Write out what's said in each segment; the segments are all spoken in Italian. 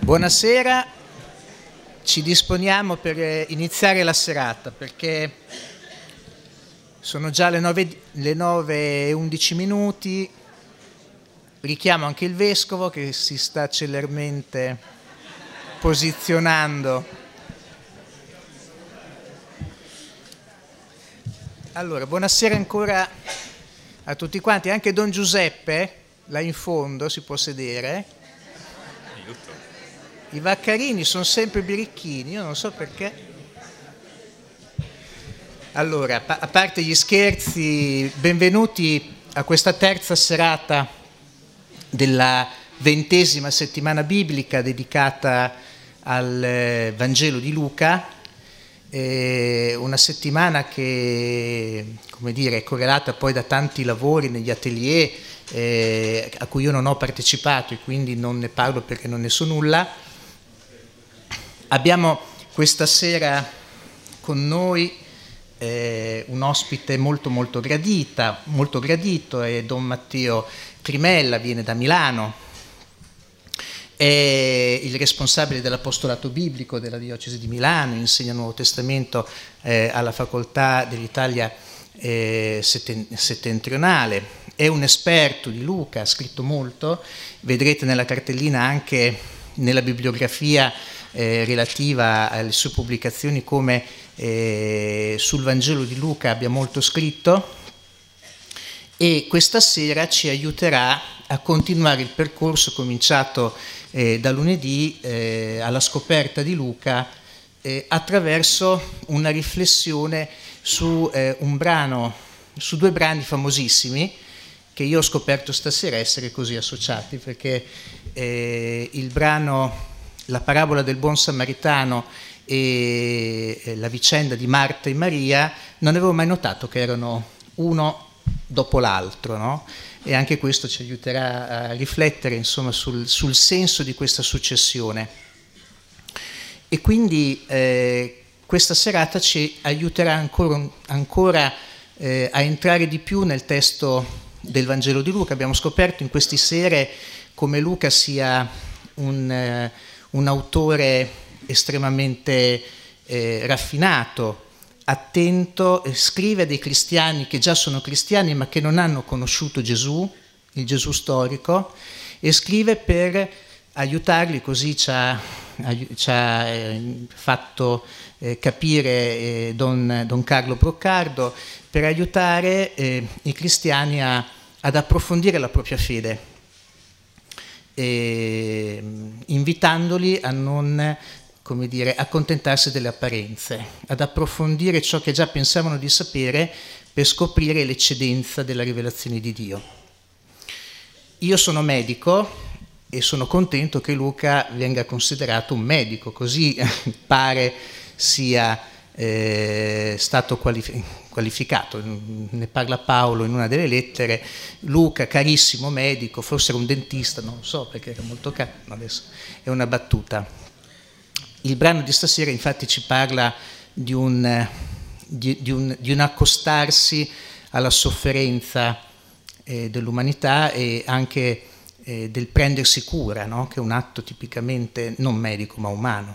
Buonasera, ci disponiamo per iniziare la serata perché sono già le 9:11 minuti. Richiamo anche il Vescovo che si sta celermente posizionando. Allora, buonasera ancora a tutti quanti, anche Don Giuseppe, là in fondo, si può sedere. I Vaccarini sono sempre birichini, io non so perché. Allora, a parte gli scherzi, benvenuti a questa terza serata della 20ª settimana biblica dedicata al Vangelo di Luca. Una settimana che, come dire, è correlata poi da tanti lavori negli atelier a cui io non ho partecipato e quindi non ne parlo perché non ne so nulla. Abbiamo questa sera con noi un ospite molto gradito, è Don Matteo Trimella, viene da Milano, è il responsabile dell'apostolato biblico della diocesi di Milano, insegna il Nuovo Testamento alla Facoltà dell'Italia settentrionale, è un esperto di Luca, ha scritto molto, vedrete nella cartellina anche nella bibliografia relativa alle sue pubblicazioni come sul Vangelo di Luca abbia molto scritto, e questa sera ci aiuterà a continuare il percorso cominciato da lunedì alla scoperta di Luca attraverso una riflessione su su due brani famosissimi che io ho scoperto stasera essere così associati, perché il brano La parabola del buon samaritano e la vicenda di Marta e Maria non avevo mai notato che erano uno dopo l'altro, no? E anche questo ci aiuterà a riflettere, insomma, sul senso di questa successione. E quindi questa serata ci aiuterà ancora a entrare di più nel testo del Vangelo di Luca. Abbiamo scoperto in queste sere come Luca sia un autore estremamente raffinato, attento, scrive a dei cristiani che già sono cristiani ma che non hanno conosciuto Gesù, il Gesù storico, e scrive per aiutarli, così ci ha fatto capire Don Carlo Broccardo, per aiutare i cristiani ad approfondire la propria fede, invitandoli a non, come dire, accontentarsi delle apparenze, ad approfondire ciò che già pensavano di sapere per scoprire l'eccedenza della rivelazione di Dio. Io sono medico e sono contento che Luca venga considerato un medico, così pare sia stato qualificato. Ne parla Paolo in una delle lettere. Luca, carissimo medico, forse era un dentista, non lo so perché era molto caro, adesso è una battuta. Il brano di stasera infatti ci parla di un accostarsi alla sofferenza dell'umanità e anche del prendersi cura, no? Che è un atto tipicamente non medico ma umano.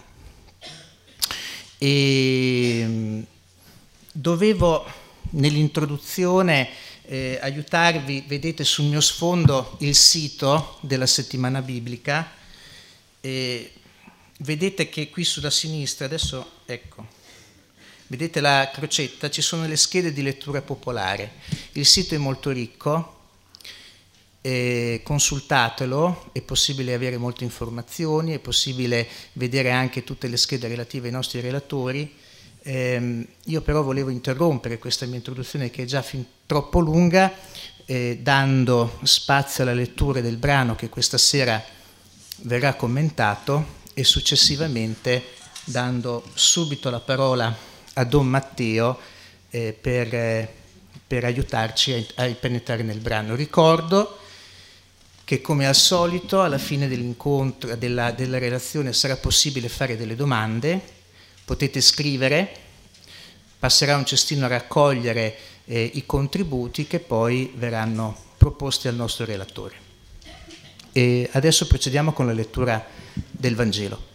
E dovevo nell'introduzione aiutarvi, vedete sul mio sfondo il sito della settimana biblica, vedete che qui sulla sinistra, adesso ecco, vedete la crocetta, ci sono le schede di lettura popolare, il sito è molto ricco, consultatelo, è possibile avere molte informazioni, è possibile vedere anche tutte le schede relative ai nostri relatori. Io però volevo interrompere questa mia introduzione che è già fin troppo lunga, dando spazio alla lettura del brano che questa sera verrà commentato e successivamente dando subito la parola a Don Matteo per aiutarci a penetrare nel brano. Ricordo che come al solito alla fine dell'incontro, della relazione, sarà possibile fare delle domande, potete scrivere, passerà un cestino a raccogliere i contributi che poi verranno proposti al nostro relatore. E adesso procediamo con la lettura del Vangelo.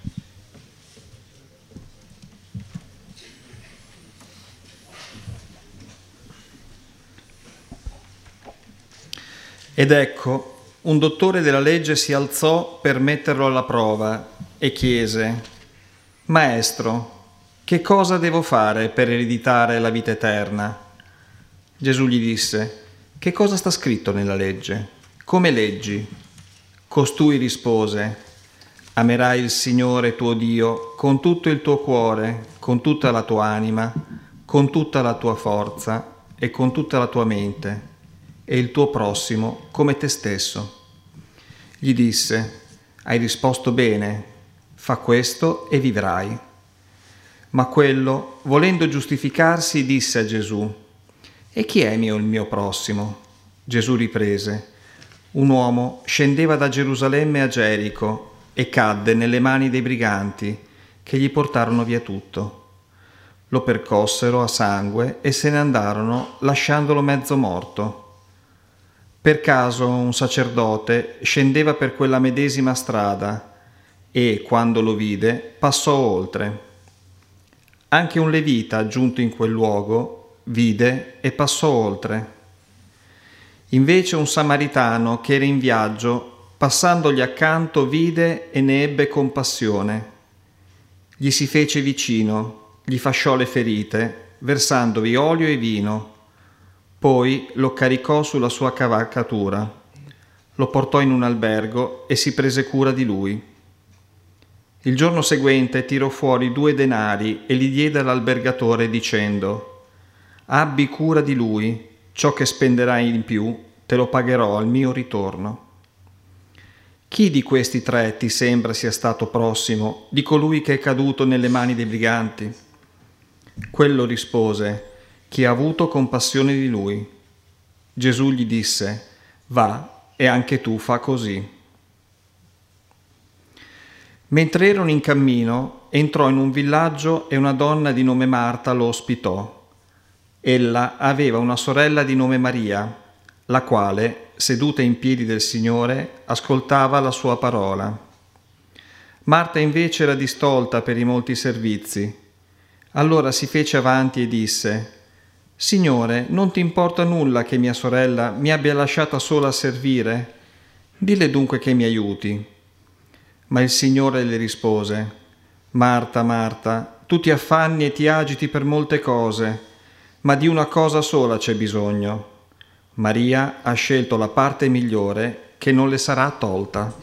Ed ecco, un dottore della legge si alzò per metterlo alla prova e chiese: Maestro, che cosa devo fare per ereditare la vita eterna? Gesù gli disse: Che cosa sta scritto nella legge? Come leggi? Costui rispose: Amerai il Signore tuo Dio con tutto il tuo cuore, con tutta la tua anima, con tutta la tua forza e con tutta la tua mente, e il tuo prossimo come te stesso. Gli disse: Hai risposto bene, fa questo e vivrai. Ma quello, volendo giustificarsi, disse a Gesù: E chi è il mio prossimo? Gesù riprese: Un uomo scendeva da Gerusalemme a Gerico e cadde nelle mani dei briganti, che gli portarono via tutto. Lo percossero a sangue e se ne andarono, lasciandolo mezzo morto. Per caso un sacerdote scendeva per quella medesima strada e, quando lo vide, passò oltre. Anche un levita, giunto in quel luogo, vide e passò oltre. Invece un samaritano che era in viaggio, passandogli accanto, vide e ne ebbe compassione. Gli si fece vicino, gli fasciò le ferite, versandovi olio e vino. Poi lo caricò sulla sua cavalcatura, lo portò in un albergo e si prese cura di lui. Il giorno seguente tirò fuori 2 denari e li diede all'albergatore dicendo: Abbi cura di lui, ciò che spenderai in più te lo pagherò al mio ritorno. Chi di questi 3 ti sembra sia stato prossimo di colui che è caduto nelle mani dei briganti? Quello rispose: Chi ha avuto compassione di lui. Gesù gli disse: Va e anche tu fa così. Mentre erano in cammino, entrò in un villaggio e una donna di nome Marta lo ospitò. Ella aveva una sorella di nome Maria, la quale, seduta in piedi del Signore, ascoltava la sua parola. Marta invece era distolta per i molti servizi. Allora si fece avanti e disse: Signore, non ti importa nulla che mia sorella mi abbia lasciata sola a servire? Dille dunque che mi aiuti. Ma il Signore le rispose: Marta, Marta, tu ti affanni e ti agiti per molte cose, ma di una cosa sola c'è bisogno. Maria ha scelto la parte migliore che non le sarà tolta.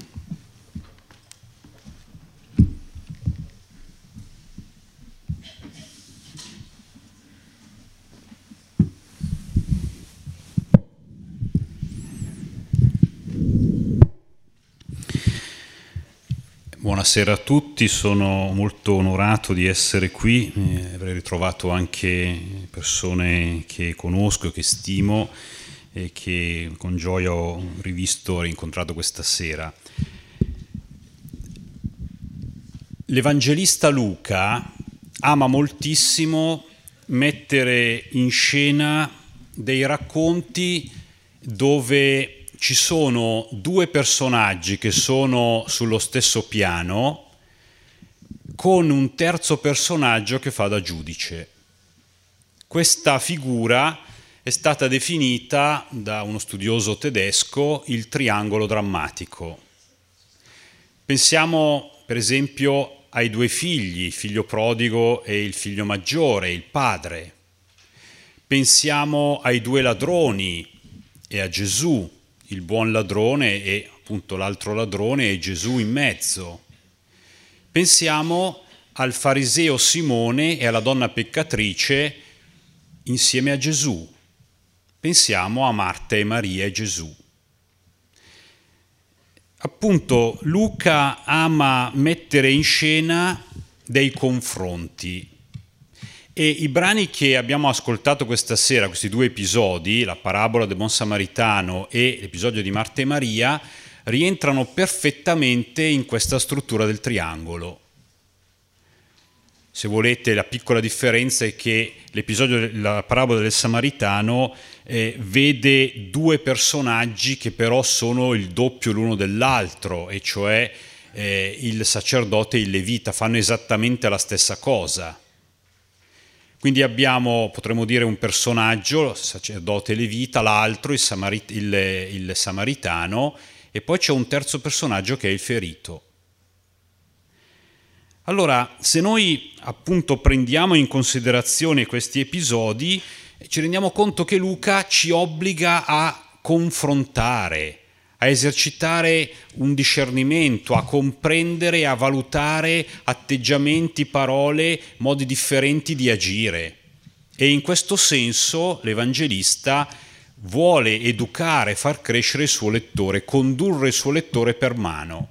Buonasera a tutti, sono molto onorato di essere qui, avrei ritrovato anche persone che conosco, che stimo e che con gioia ho rivisto e rincontrato questa sera. L'Evangelista Luca ama moltissimo mettere in scena dei racconti dove ci sono 2 personaggi che sono sullo stesso piano con un terzo personaggio che fa da giudice. Questa figura è stata definita da uno studioso tedesco il triangolo drammatico. Pensiamo per esempio ai 2 figli, il figlio prodigo e il figlio maggiore, il padre. Pensiamo ai 2 ladroni e a Gesù, il buon ladrone e appunto l'altro ladrone e Gesù in mezzo. Pensiamo al fariseo Simone e alla donna peccatrice insieme a Gesù. Pensiamo a Marta e Maria e Gesù. Appunto, Luca ama mettere in scena dei confronti. E i brani che abbiamo ascoltato questa sera, questi 2 episodi, la parabola del buon samaritano e l'episodio di Marta e Maria, rientrano perfettamente in questa struttura del triangolo. Se volete, la piccola differenza è che l'episodio della parabola del samaritano vede 2 personaggi che però sono il doppio l'uno dell'altro, e cioè il sacerdote e il levita, fanno esattamente la stessa cosa. Quindi abbiamo, potremmo dire, un personaggio, il sacerdote levita, l'altro, il samaritano, e poi c'è un terzo personaggio che è il ferito. Allora, se noi appunto prendiamo in considerazione questi episodi, ci rendiamo conto che Luca ci obbliga a confrontare, a esercitare un discernimento, a comprendere e a valutare atteggiamenti, parole, modi differenti di agire. E in questo senso l'Evangelista vuole educare, far crescere il suo lettore, condurre il suo lettore per mano.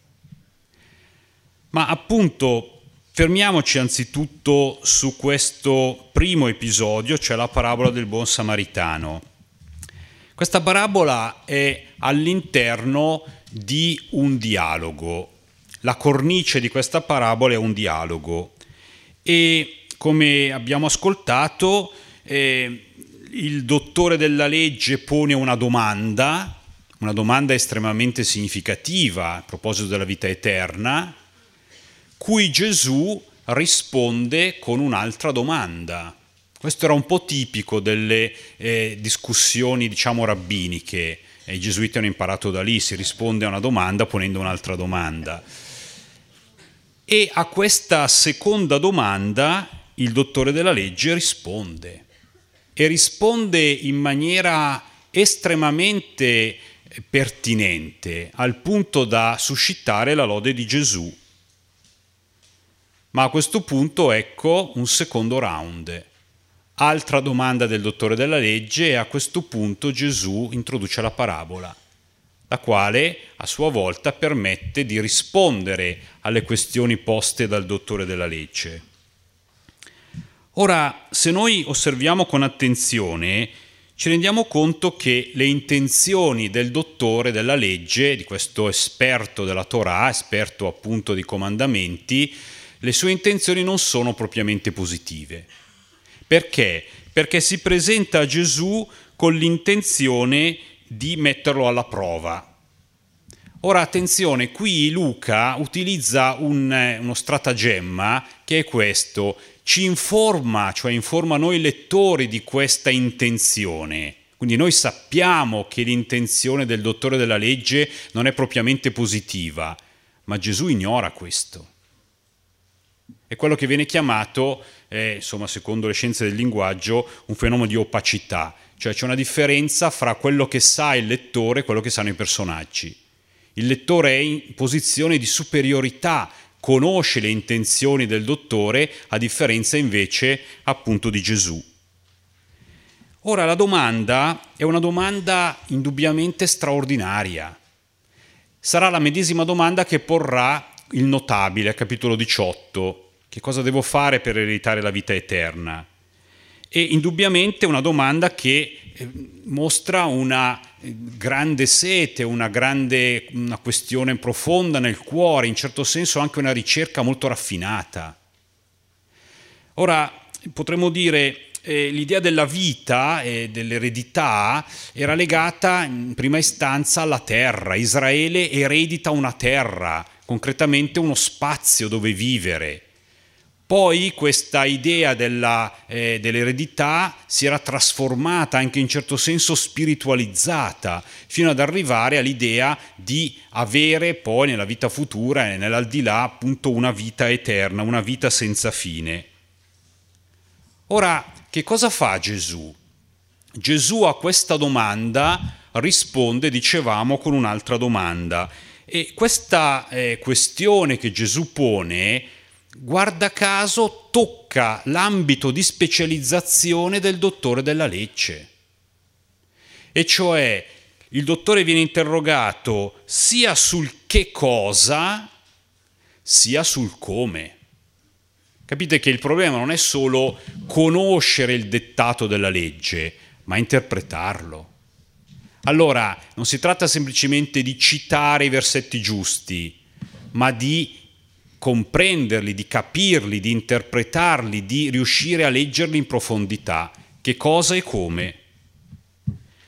Ma appunto fermiamoci anzitutto su questo primo episodio, cioè la parabola del buon samaritano. Questa parabola è all'interno di un dialogo. La cornice di questa parabola è un dialogo e, come abbiamo ascoltato, il dottore della legge pone una domanda estremamente significativa a proposito della vita eterna, cui Gesù risponde con un'altra domanda. Questo era un po' tipico delle discussioni, diciamo, rabbiniche. I gesuiti hanno imparato da lì, si risponde a una domanda ponendo un'altra domanda. E a questa seconda domanda il dottore della legge risponde. E risponde in maniera estremamente pertinente, al punto da suscitare la lode di Gesù. Ma a questo punto ecco un secondo round. Altra domanda del dottore della legge e a questo punto Gesù introduce la parabola, la quale a sua volta permette di rispondere alle questioni poste dal dottore della legge. Ora, se noi osserviamo con attenzione, ci rendiamo conto che le intenzioni del dottore della legge, di questo esperto della Torah, esperto appunto di comandamenti, le sue intenzioni non sono propriamente positive. Perché? Perché si presenta a Gesù con l'intenzione di metterlo alla prova. Ora attenzione, qui Luca utilizza uno stratagemma che è questo: ci informa, cioè informa noi lettori di questa intenzione. Quindi noi sappiamo che l'intenzione del dottore della legge non è propriamente positiva, ma Gesù ignora questo. È quello che viene chiamato, secondo le scienze del linguaggio, un fenomeno di opacità, cioè c'è una differenza fra quello che sa il lettore e quello che sanno i personaggi. Il lettore è in posizione di superiorità, conosce le intenzioni del dottore, a differenza invece appunto di Gesù. Ora la domanda è una domanda indubbiamente straordinaria. Sarà la medesima domanda che porrà il notabile al capitolo 18. Che cosa devo fare per ereditare la vita eterna? E indubbiamente una domanda che mostra una grande sete, una questione profonda nel cuore, in certo senso anche una ricerca molto raffinata. Ora, potremmo dire, l'idea della vita e dell'eredità era legata in prima istanza alla terra. Israele eredita una terra, concretamente uno spazio dove vivere. Poi questa idea dell'eredità si era trasformata, anche in certo senso spiritualizzata, fino ad arrivare all'idea di avere poi nella vita futura e nell'aldilà appunto una vita eterna, una vita senza fine. Ora, che cosa fa Gesù? Gesù a questa domanda risponde, dicevamo, con un'altra domanda. E questa questione che Gesù pone, guarda caso, tocca l'ambito di specializzazione del dottore della legge. E cioè il dottore viene interrogato sia sul che cosa, sia sul come. Capite che il problema non è solo conoscere il dettato della legge, ma interpretarlo. Allora, non si tratta semplicemente di citare i versetti giusti, ma di comprenderli, di capirli, di interpretarli, di riuscire a leggerli in profondità. Che cosa e come?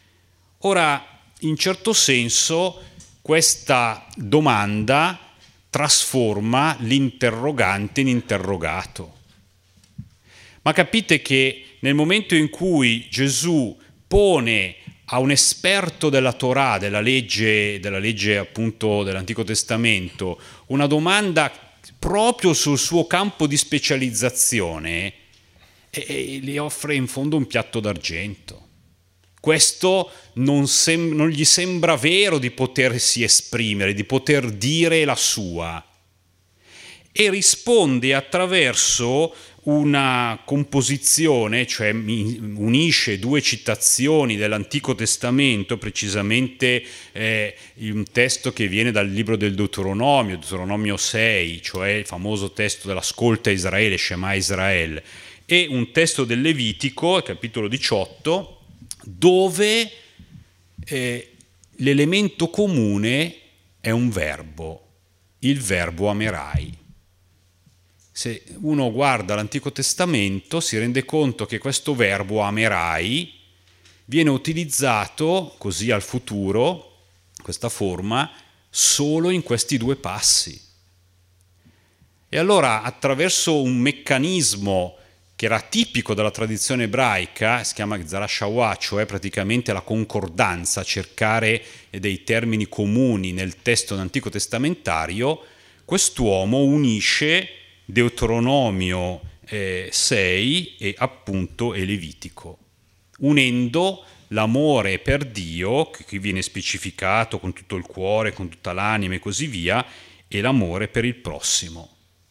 Ora, in certo senso, questa domanda trasforma l'interrogante in interrogato. Ma capite che nel momento in cui Gesù pone a un esperto della Torah, della legge appunto dell'Antico Testamento, una domanda proprio sul suo campo di specializzazione, e gli offre in fondo un piatto d'argento. Questo non gli sembra vero di potersi esprimere, di poter dire la sua, e risponde attraverso una composizione, cioè unisce due citazioni dell'Antico Testamento, precisamente un testo che viene dal libro del Deuteronomio 6, cioè il famoso testo dell'ascolta Israele, Shema Israel, e un testo del Levitico, capitolo 18, dove l'elemento comune è un verbo, il verbo amerai. Se uno guarda l'Antico Testamento si rende conto che questo verbo amerai viene utilizzato così al futuro, questa forma, solo in questi due passi. E allora, attraverso un meccanismo che era tipico della tradizione ebraica, si chiama Gzara Shawah, cioè praticamente la concordanza, cercare dei termini comuni nel testo antico testamentario, quest'uomo unisce Deuteronomio 6 e appunto Levitico, unendo l'amore per Dio, che qui viene specificato con tutto il cuore, con tutta l'anima e così via, e l'amore per il prossimo.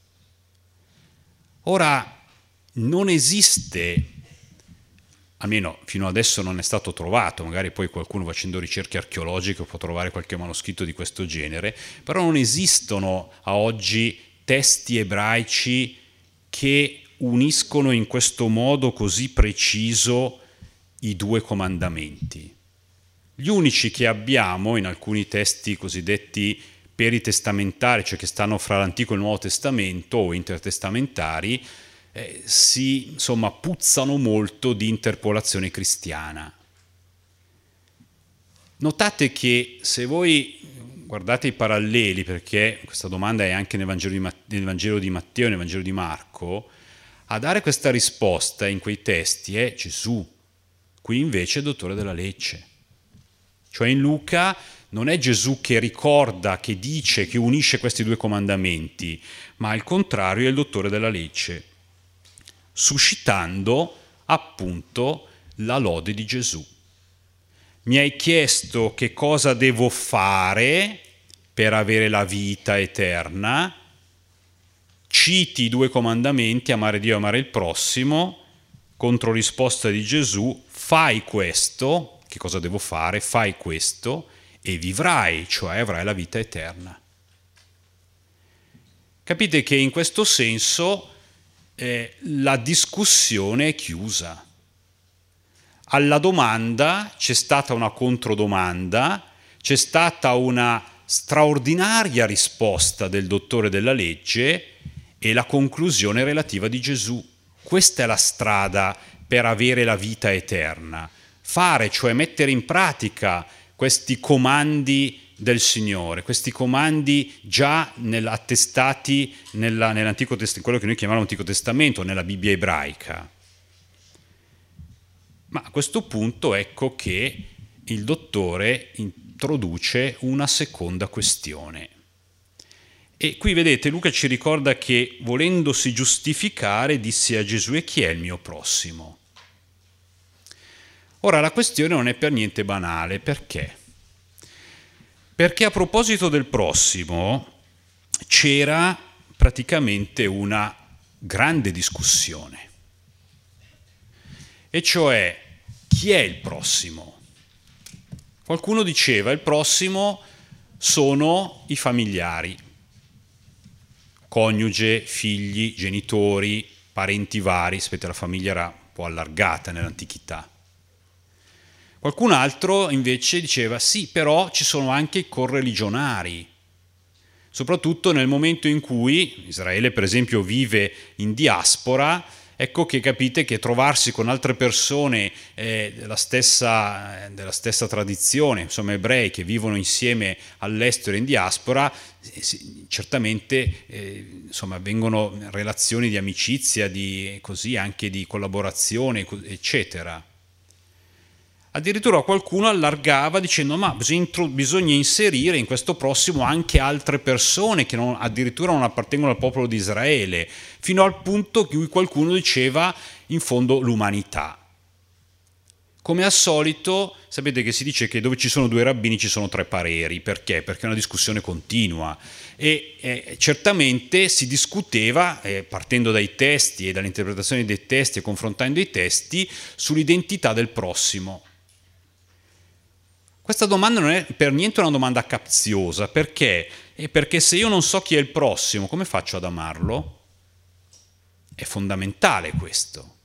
Ora, non esiste, almeno fino adesso non è stato trovato, magari poi qualcuno facendo ricerche archeologiche può trovare qualche manoscritto di questo genere, però non esistono a oggi testi ebraici che uniscono in questo modo così preciso i due comandamenti. Gli unici che abbiamo in alcuni testi cosiddetti peritestamentari, cioè che stanno fra l'Antico e il Nuovo Testamento o intertestamentari, puzzano molto di interpolazione cristiana. Notate che se voi guardate i paralleli, perché questa domanda è anche nel Vangelo di Matteo e nel Vangelo di Marco, a dare questa risposta in quei testi è Gesù, qui invece è il dottore della legge. Cioè in Luca non è Gesù che ricorda, che dice, che unisce questi due comandamenti, ma al contrario è il dottore della legge, suscitando appunto la lode di Gesù. Mi hai chiesto che cosa devo fare per avere la vita eterna, citi i due comandamenti, amare Dio e amare il prossimo, controrisposta di Gesù, fai questo, che cosa devo fare? Fai questo e vivrai, cioè avrai la vita eterna. Capite che in questo senso la discussione è chiusa. Alla domanda c'è stata una controdomanda, c'è stata una straordinaria risposta del dottore della legge e la conclusione relativa di Gesù. Questa è la strada per avere la vita eterna. Fare, cioè mettere in pratica questi comandi del Signore, questi comandi già attestati nell'Antico Testamento, quello che noi chiamiamo l'Antico Testamento, nella Bibbia ebraica. Ma a questo punto ecco che il dottore introduce una seconda questione. E qui vedete, Luca ci ricorda che volendosi giustificare disse a Gesù: e chi è il mio prossimo? Ora la questione non è per niente banale, perché? Perché a proposito del prossimo c'era praticamente una grande discussione, e cioè chi è il prossimo? Qualcuno diceva il prossimo sono i familiari, coniuge, figli, genitori, parenti vari. Sapete, la famiglia era un po' allargata nell'antichità. Qualcun altro invece diceva sì, però ci sono anche i correligionari, soprattutto nel momento in cui Israele per esempio vive in diaspora. ecco che capite che trovarsi con altre persone della stessa tradizione, insomma ebrei che vivono insieme all'estero in diaspora, certamente insomma avvengono relazioni di amicizia, così anche di collaborazione, eccetera. Addirittura qualcuno allargava dicendo ma bisogna inserire in questo prossimo anche altre persone che addirittura non appartengono al popolo di Israele, fino al punto in cui qualcuno diceva in fondo l'umanità. Come al solito, sapete che si dice che dove ci sono due rabbini ci sono tre pareri. Perché? Perché è una discussione continua e certamente si discuteva, partendo dai testi e dall'interpretazione dei testi e confrontando i testi, sull'identità del prossimo. Questa domanda non è per niente una domanda capziosa, perché? Perché se io non so chi è il prossimo, come faccio ad amarlo? È fondamentale questo.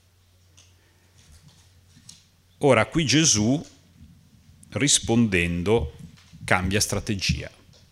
Ora, qui Gesù, rispondendo, cambia strategia.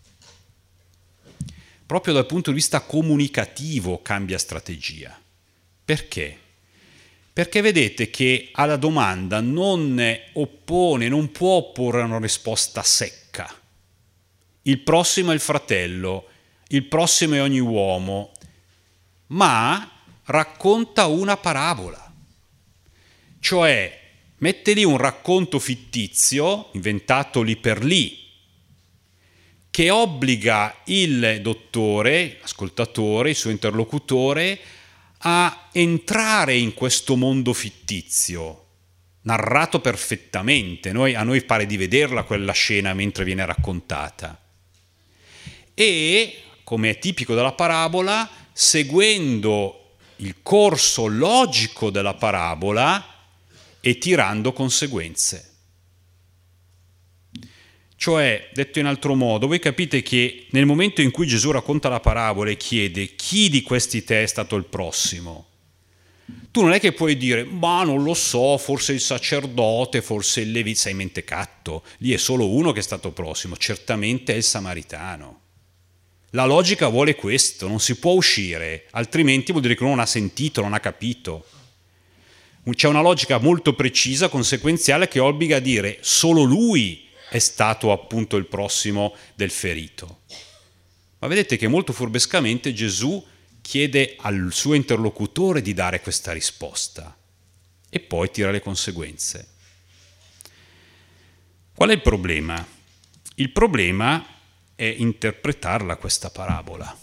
Proprio dal punto di vista comunicativo cambia strategia. Perché? Perché vedete che alla domanda non può opporre una risposta secca. Il prossimo è il fratello, il prossimo è ogni uomo, ma racconta una parabola. Cioè mette lì un racconto fittizio, inventato lì per lì, che obbliga il dottore, l'ascoltatore, il suo interlocutore, a entrare in questo mondo fittizio, narrato perfettamente. A noi pare di vederla quella scena mentre viene raccontata. E, come è tipico della parabola, seguendo il corso logico della parabola e tirando conseguenze. Cioè, detto in altro modo, voi capite che nel momento in cui Gesù racconta la parabola e chiede chi di questi te è stato il prossimo, tu non è che puoi dire, ma non lo so, forse il sacerdote, forse il levita, sei mentecatto, lì è solo uno che è stato prossimo, certamente è il samaritano. La logica vuole questo, non si può uscire, altrimenti vuol dire che uno non ha sentito, non ha capito. C'è una logica molto precisa, conseguenziale, che obbliga a dire solo lui è stato appunto il prossimo del ferito. Ma vedete che molto furbescamente Gesù chiede al suo interlocutore di dare questa risposta e poi tira le conseguenze. Qual è il problema? Il problema è interpretarla questa parabola.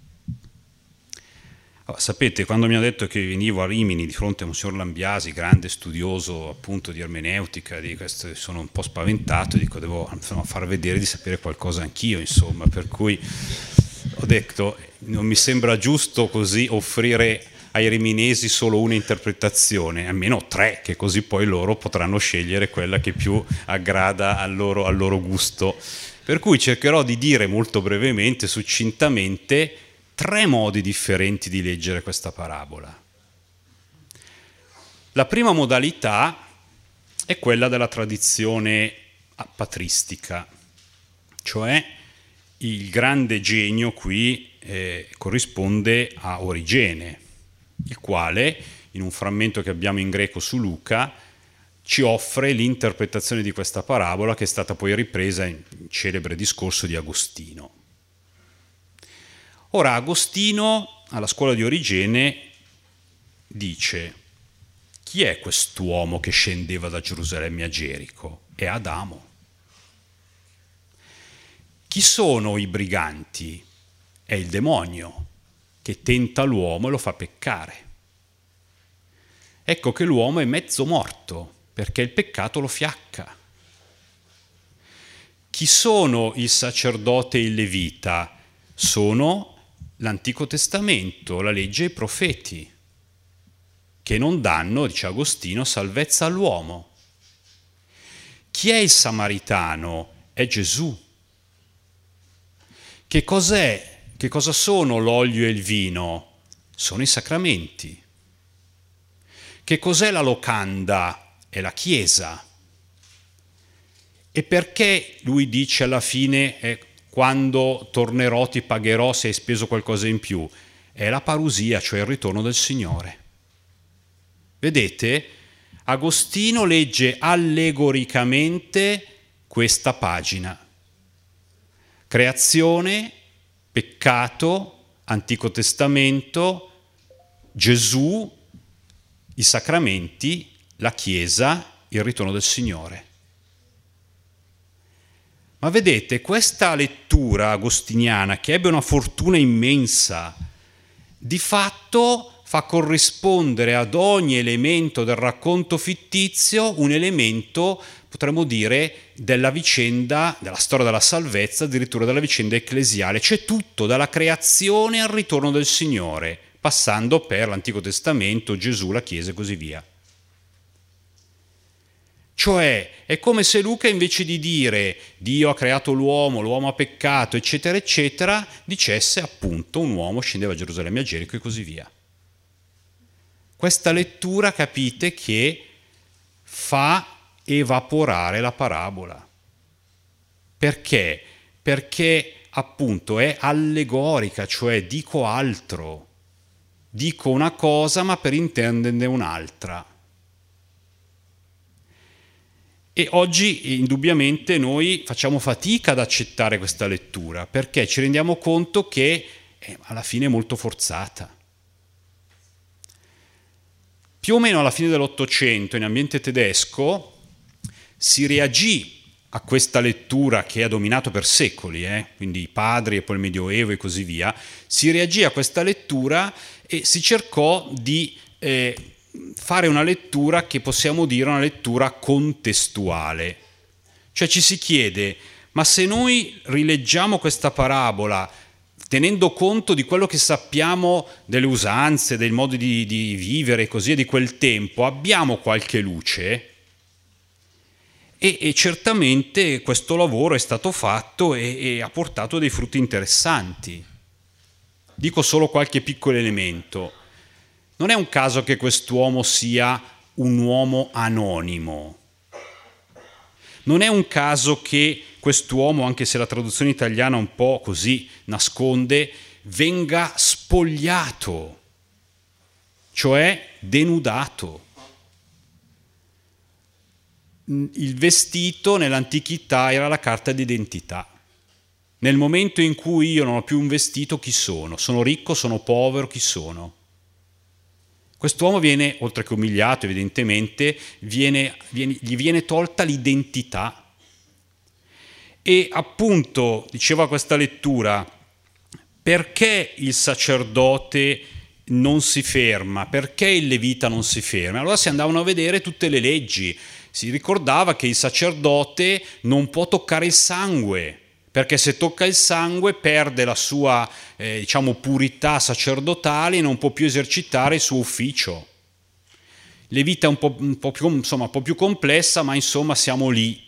Sapete, quando mi ha detto che venivo a Rimini di fronte a Monsignor Lambiasi, grande studioso appunto di ermeneutica, di questo, sono un po' spaventato, dico devo far vedere di sapere qualcosa anch'io, insomma, per cui ho detto non mi sembra giusto così offrire ai riminesi solo una interpretazione, almeno tre, che così poi loro potranno scegliere quella che più aggrada al loro gusto. Per cui cercherò di dire molto brevemente, succintamente, tre modi differenti di leggere questa parabola. La prima modalità è quella della tradizione patristica, cioè il grande genio qui corrisponde a Origene, il quale, in un frammento che abbiamo in greco su Luca, ci offre l'interpretazione di questa parabola che è stata poi ripresa in celebre discorso di Agostino. Ora, Agostino, alla scuola di Origene, dice: chi è quest'uomo che scendeva da Gerusalemme a Gerico? È Adamo. Chi sono i briganti? È il demonio che tenta l'uomo e lo fa peccare. Ecco che l'uomo è mezzo morto perché il peccato lo fiacca. Chi sono il sacerdote e il levita? Sono l'Antico Testamento, la legge e i profeti, che non danno, dice Agostino, salvezza all'uomo. Chi è il samaritano? È Gesù. Che cosa sono l'olio e il vino? Sono i sacramenti. Che cos'è la locanda? È la Chiesa. E perché lui dice alla fine quando tornerò ti pagherò se hai speso qualcosa in più? È la parusia, cioè il ritorno del Signore. Vedete? Agostino legge allegoricamente questa pagina. Creazione, peccato, Antico Testamento, Gesù, i sacramenti, la Chiesa, il ritorno del Signore. Ma vedete, questa lettura agostiniana, che ebbe una fortuna immensa, di fatto fa corrispondere ad ogni elemento del racconto fittizio un elemento, potremmo dire, della vicenda, della storia della salvezza, addirittura della vicenda ecclesiale. C'è tutto, dalla creazione al ritorno del Signore, passando per l'Antico Testamento, Gesù, la Chiesa e così via. Cioè, è come se Luca, invece di dire Dio ha creato l'uomo, l'uomo ha peccato, eccetera, eccetera, dicesse appunto un uomo scendeva a Gerusalemme, a Gerico e così via. Questa lettura, capite, che fa evaporare la parabola. Perché? Perché appunto è allegorica, cioè dico altro, dico una cosa ma per intenderne un'altra. E oggi indubbiamente noi facciamo fatica ad accettare questa lettura perché ci rendiamo conto che alla fine è molto forzata. Più o meno alla fine dell'Ottocento, in ambiente tedesco, si reagì a questa lettura che ha dominato per secoli, quindi i padri e poi il Medioevo e così via, si reagì a questa lettura e si cercò di fare una lettura che possiamo dire una lettura contestuale. Cioè ci si chiede, ma se noi rileggiamo questa parabola tenendo conto di quello che sappiamo delle usanze, dei modi di vivere e così di quel tempo, abbiamo qualche luce? E certamente questo lavoro è stato fatto e ha portato dei frutti interessanti. Dico solo qualche piccolo elemento. Non è un caso che quest'uomo sia un uomo anonimo. Non è un caso che quest'uomo, anche se la traduzione italiana un po' così nasconde, venga spogliato, cioè denudato. Il vestito nell'antichità era la carta d'identità. Nel momento in cui io non ho più un vestito, chi sono? Sono ricco, sono povero, chi sono? Quest'uomo viene, oltre che umiliato evidentemente, gli viene tolta l'identità. E appunto, diceva questa lettura, perché il sacerdote non si ferma? Perché il levita non si ferma? Allora si andavano a vedere tutte le leggi. Si ricordava che il sacerdote non può toccare il sangue, perché se tocca il sangue perde la sua purità sacerdotale e non può più esercitare il suo ufficio. Levita è un po' più complessa, ma insomma siamo lì.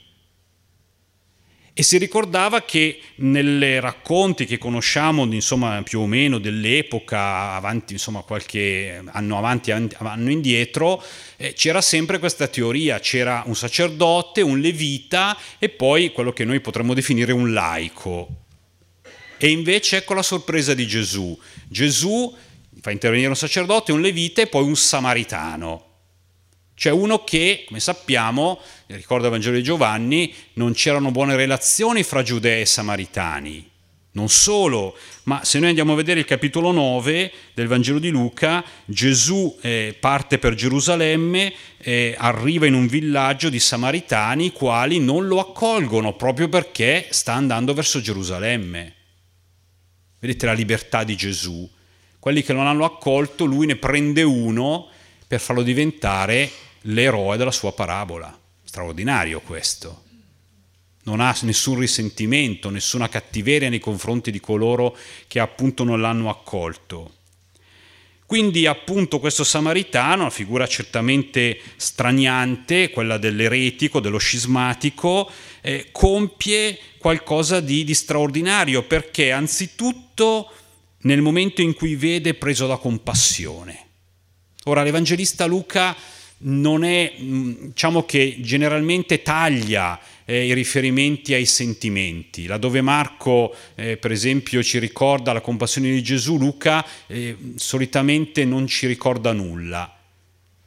E si ricordava che nelle racconti che conosciamo, insomma, più o meno dell'epoca, avanti, insomma, qualche anno avanti, anno indietro, c'era sempre questa teoria, c'era un sacerdote, un levita e poi quello che noi potremmo definire un laico. E invece ecco la sorpresa di Gesù. Gesù fa intervenire un sacerdote, un levita e poi un samaritano. Cioè uno che, come sappiamo, ricorda il Vangelo di Giovanni, non c'erano buone relazioni fra giudei e samaritani. Non solo, ma se noi andiamo a vedere il capitolo 9 del Vangelo di Luca, Gesù parte per Gerusalemme, arriva in un villaggio di samaritani, i quali non lo accolgono proprio perché sta andando verso Gerusalemme. Vedete la libertà di Gesù? Quelli che non hanno accolto, lui ne prende uno per farlo diventare l'eroe della sua parabola. Straordinario questo. Non ha nessun risentimento, nessuna cattiveria nei confronti di coloro che appunto non l'hanno accolto. Quindi appunto questo samaritano, una figura certamente straniante, quella dell'eretico, dello scismatico, compie qualcosa di straordinario, perché anzitutto nel momento in cui vede, è preso da compassione. Ora l'Evangelista Luca non è, diciamo che generalmente taglia i riferimenti ai sentimenti. Laddove Marco per esempio ci ricorda la compassione di Gesù, Luca solitamente non ci ricorda nulla.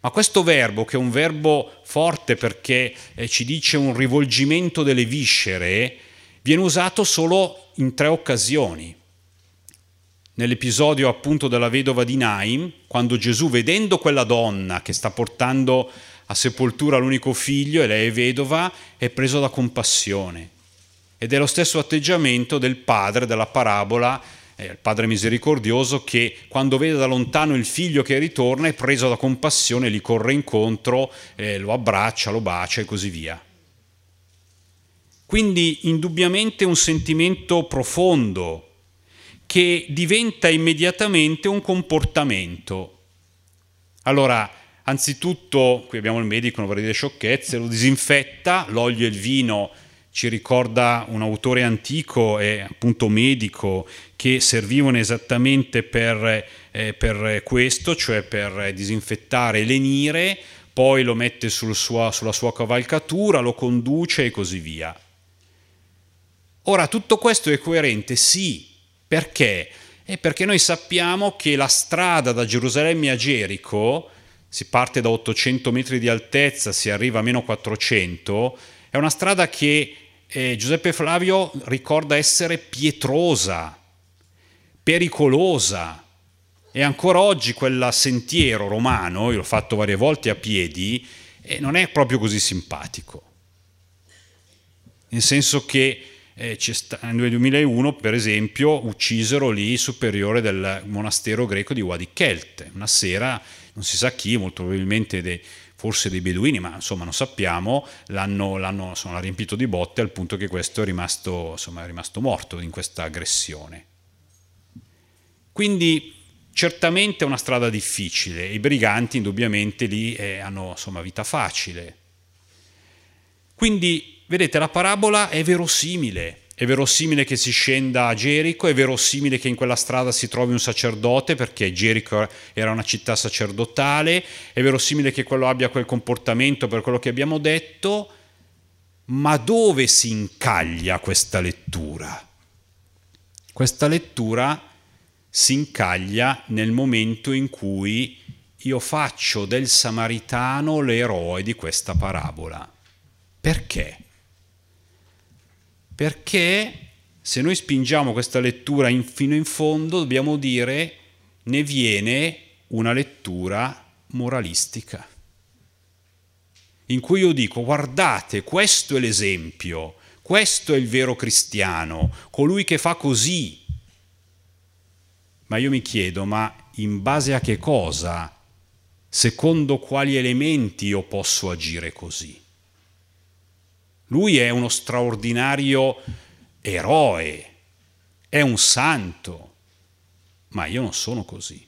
Ma questo verbo, che è un verbo forte perché ci dice un rivolgimento delle viscere, viene usato solo in 3 occasioni. Nell'episodio appunto della vedova di Naim, quando Gesù, vedendo quella donna che sta portando a sepoltura l'unico figlio e lei è vedova, è preso da compassione. Ed è lo stesso atteggiamento del padre della parabola, il padre misericordioso, che quando vede da lontano il figlio che ritorna è preso da compassione, gli corre incontro, lo abbraccia, lo bacia e così via. Quindi indubbiamente un sentimento profondo che diventa immediatamente un comportamento. Allora, anzitutto, qui abbiamo il medico, non vorrei dire sciocchezze, lo disinfetta, l'olio e il vino ci ricorda un autore antico e appunto medico, che servivano esattamente per questo, cioè per disinfettare e lenire, poi lo mette sulla sua cavalcatura, lo conduce e così via. Ora, tutto questo è coerente? Sì. Perché? Perché noi sappiamo che la strada da Gerusalemme a Gerico, si parte da 800 metri di altezza, si arriva a meno 400, è una strada che Giuseppe Flavio ricorda essere pietrosa, pericolosa, e ancora oggi quel sentiero romano, io l'ho fatto varie volte a piedi, non è proprio così simpatico. Nel senso che nel 2001, per esempio, uccisero lì il superiore del monastero greco di Wadi Kelt. Una sera, non si sa chi, molto probabilmente forse dei beduini, ma insomma non sappiamo, l'hanno riempito di botte al punto che questo è rimasto morto in questa aggressione. Quindi certamente è una strada difficile, i briganti indubbiamente lì hanno vita facile. Quindi vedete, la parabola è verosimile che si scenda a Gerico, è verosimile che in quella strada si trovi un sacerdote, perché Gerico era una città sacerdotale, è verosimile che quello abbia quel comportamento per quello che abbiamo detto, ma dove si incaglia questa lettura? Questa lettura si incaglia nel momento in cui io faccio del samaritano l'eroe di questa parabola. Perché? Perché se noi spingiamo questa lettura fino in fondo, dobbiamo dire, ne viene una lettura moralistica, in cui io dico: guardate, questo è l'esempio, questo è il vero cristiano, colui che fa così. Ma io mi chiedo, ma in base a che cosa? Secondo quali elementi io posso agire così? Lui è uno straordinario eroe, è un santo, ma io non sono così.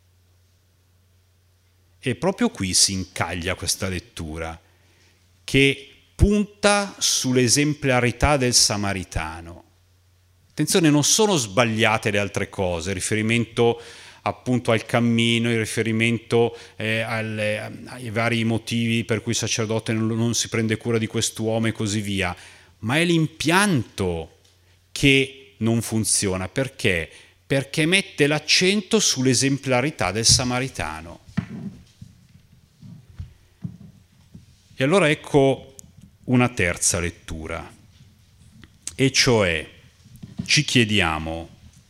E proprio qui si incaglia questa lettura, che punta sull'esemplarità del samaritano. Attenzione, non sono sbagliate le altre cose, il riferimento appunto al cammino, il riferimento ai vari motivi per cui il sacerdote non si prende cura di quest'uomo e così via, ma è l'impianto che non funziona. Perché? Perché mette l'accento sull'esemplarità del samaritano. E allora ecco una terza lettura, e cioè ci chiediamo: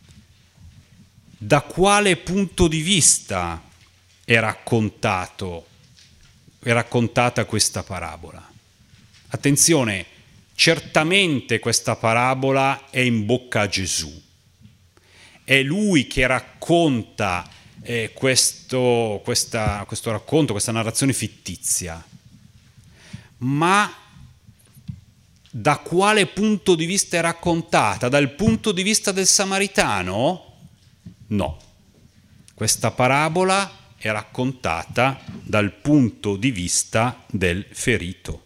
da quale punto di vista è raccontata questa parabola? Attenzione, certamente questa parabola è in bocca a Gesù. È lui che racconta questo racconto, questa narrazione fittizia. Ma da quale punto di vista è raccontata? Dal punto di vista del samaritano? No, questa parabola è raccontata dal punto di vista del ferito.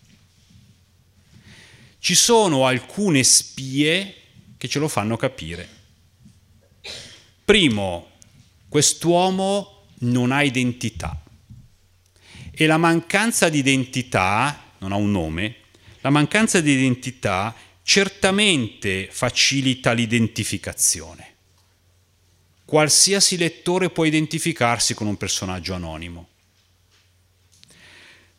Ci sono alcune spie che ce lo fanno capire. Primo, quest'uomo non ha identità, e la mancanza di identità, non ha un nome, la mancanza di identità certamente facilita l'identificazione. Qualsiasi lettore può identificarsi con un personaggio anonimo.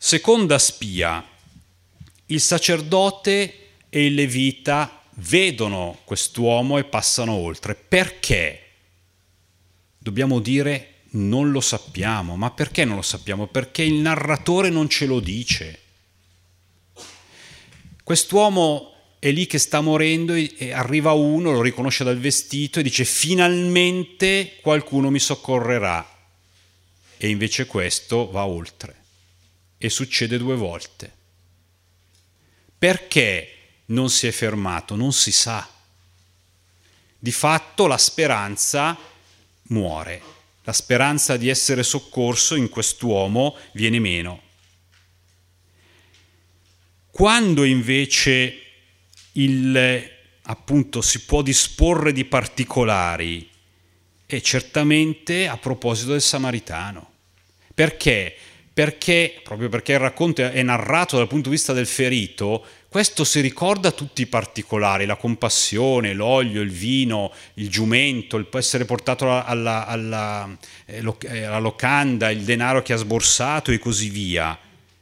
Seconda spia, il sacerdote e il levita vedono quest'uomo e passano oltre. Perché? Dobbiamo dire non lo sappiamo. Ma perché non lo sappiamo? Perché il narratore non ce lo dice. Quest'uomo è lì che sta morendo e arriva uno, lo riconosce dal vestito e dice: finalmente qualcuno mi soccorrerà. E invece questo va oltre e succede 2 volte. Perché non si è fermato? Non si sa. Di fatto la speranza muore, la speranza di essere soccorso in quest'uomo viene meno. Quando invece appunto si può disporre di particolari, e certamente a proposito del Samaritano. Perché? Proprio perché il racconto è narrato dal punto di vista del ferito, questo si ricorda tutti i particolari, la compassione, l'olio, il vino, il giumento, il essere portato alla locanda, il denaro che ha sborsato e così via.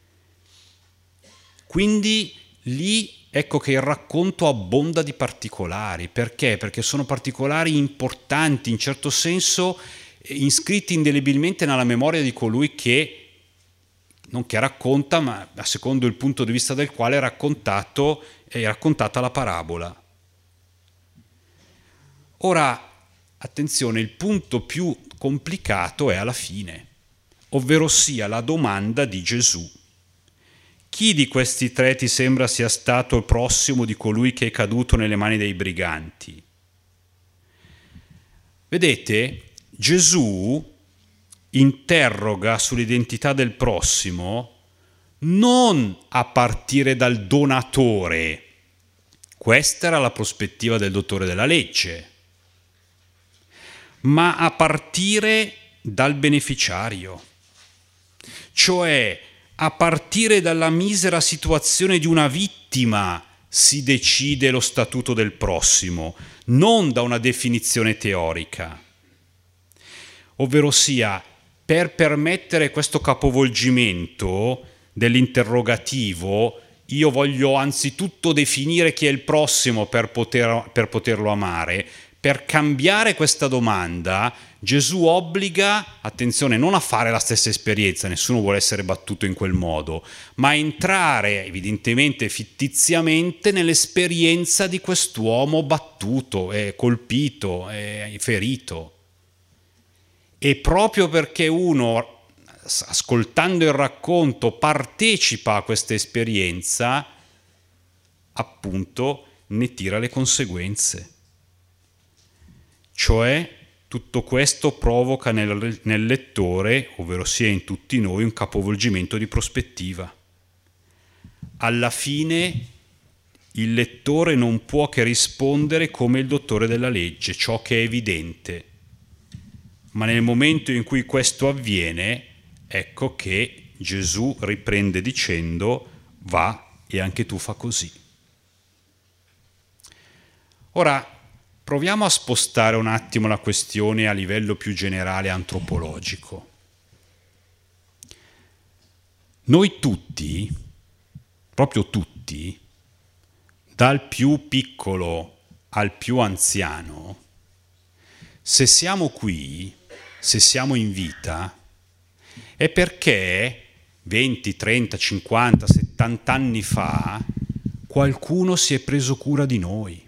Quindi lì ecco che il racconto abbonda di particolari. Perché? Perché sono particolari importanti, in certo senso iscritti indelebilmente nella memoria di colui che non che racconta, ma secondo il punto di vista del quale è raccontata la parabola. Ora, attenzione, il punto più complicato è alla fine, ovvero sia la domanda di Gesù. Chi di questi 3 ti sembra sia stato il prossimo di colui che è caduto nelle mani dei briganti? Vedete, Gesù interroga sull'identità del prossimo non a partire dal donatore. Questa era la prospettiva del dottore della legge, ma a partire dal beneficiario, cioè a partire dalla misera situazione di una vittima si decide lo statuto del prossimo, non da una definizione teorica. Ovverosia, per permettere questo capovolgimento dell'interrogativo, io voglio anzitutto definire chi è il prossimo per poterlo amare. Per cambiare questa domanda, Gesù obbliga, attenzione, non a fare la stessa esperienza, nessuno vuole essere battuto in quel modo, ma a entrare, evidentemente fittiziamente, nell'esperienza di quest'uomo battuto, colpito, ferito. E proprio perché uno, ascoltando il racconto, partecipa a questa esperienza, appunto ne tira le conseguenze. Cioè, tutto questo provoca nel lettore, ovvero sia in tutti noi, un capovolgimento di prospettiva. Alla fine il lettore non può che rispondere come il dottore della legge, ciò che è evidente. Ma nel momento in cui questo avviene, ecco che Gesù riprende dicendo: va e anche tu fa così. Ora, proviamo a spostare un attimo la questione a livello più generale antropologico. Noi tutti, proprio tutti, dal più piccolo al più anziano, se siamo qui, se siamo in vita, è perché 20, 30, 50, 70 anni fa qualcuno si è preso cura di noi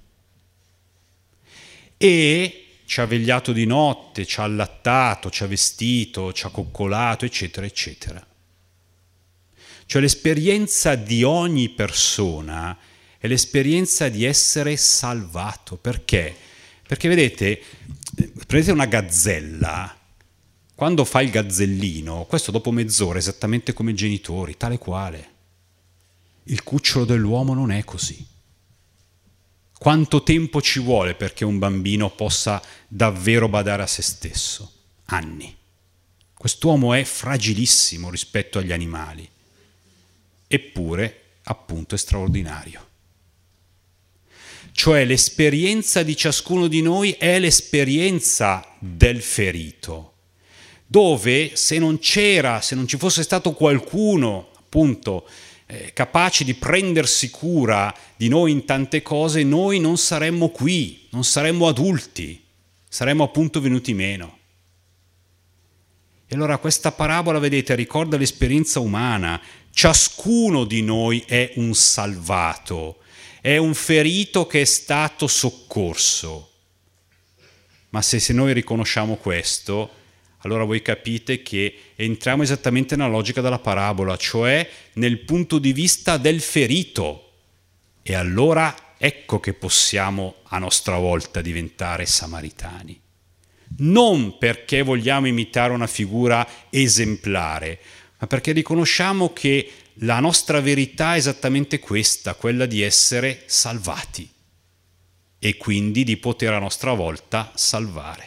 e ci ha vegliato di notte, ci ha allattato, ci ha vestito, ci ha coccolato, eccetera, eccetera. Cioè l'esperienza di ogni persona è l'esperienza di essere salvato. Perché? Perché vedete, prendete una gazzella, quando fa il gazzellino, questo dopo mezz'ora esattamente come i genitori, tale quale. Il cucciolo dell'uomo non è così. Quanto tempo ci vuole perché un bambino possa davvero badare a se stesso? Anni. Quest'uomo è fragilissimo rispetto agli animali, eppure appunto è straordinario. Cioè l'esperienza di ciascuno di noi è l'esperienza del ferito, dove se non ci fosse stato qualcuno appunto capaci di prendersi cura di noi in tante cose, noi non saremmo qui, non saremmo adulti, saremmo appunto venuti meno. E allora questa parabola, vedete, ricorda l'esperienza umana. Ciascuno di noi è un salvato, è un ferito che è stato soccorso. Ma se noi riconosciamo questo, allora voi capite che entriamo esattamente nella logica della parabola, cioè nel punto di vista del ferito. E allora ecco che possiamo a nostra volta diventare samaritani. Non perché vogliamo imitare una figura esemplare, ma perché riconosciamo che la nostra verità è esattamente questa, quella di essere salvati e quindi di poter a nostra volta salvare.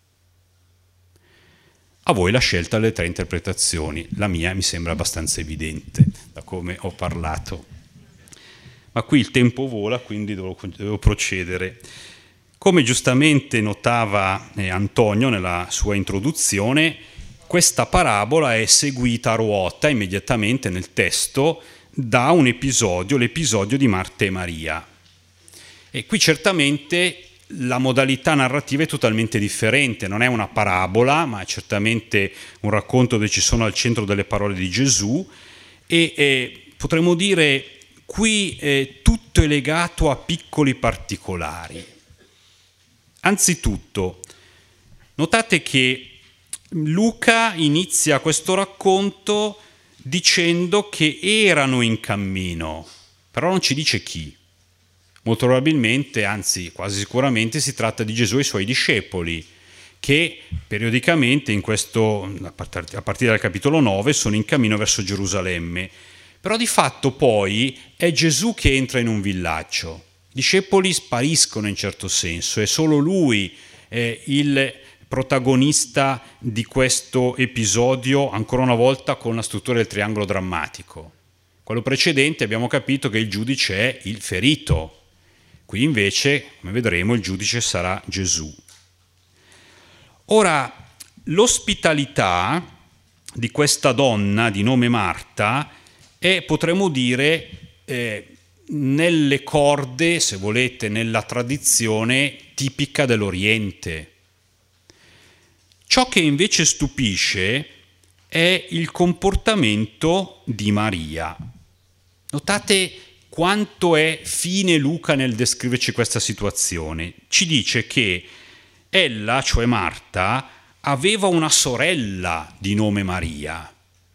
A voi la scelta delle 3 interpretazioni, la mia mi sembra abbastanza evidente da come ho parlato. Ma qui il tempo vola, quindi devo procedere. Come giustamente notava Antonio nella sua introduzione, questa parabola è seguita a ruota immediatamente nel testo da un episodio, l'episodio di Marta e Maria. E qui certamente la modalità narrativa è totalmente differente, non è una parabola, ma è certamente un racconto dove ci sono al centro delle parole di Gesù e potremmo dire qui tutto è legato a piccoli particolari. Anzitutto, notate che Luca inizia questo racconto dicendo che erano in cammino, però non ci dice chi. Molto probabilmente, anzi quasi sicuramente, si tratta di Gesù e i suoi discepoli, che periodicamente a partire dal capitolo 9 sono in cammino verso Gerusalemme. Però di fatto poi è Gesù che entra in un villaggio. I discepoli spariscono in certo senso, è solo lui il protagonista di questo episodio, ancora una volta con la struttura del triangolo drammatico. Quello precedente abbiamo capito che il giudice è il ferito. Qui invece, come vedremo, il giudice sarà Gesù. Ora, l'ospitalità di questa donna di nome Marta è, potremmo dire, nelle corde, se volete, nella tradizione tipica dell'Oriente. Ciò che invece stupisce è il comportamento di Maria. Notate quanto è fine Luca nel descriverci questa situazione. Ci dice che ella, cioè Marta, aveva una sorella di nome Maria.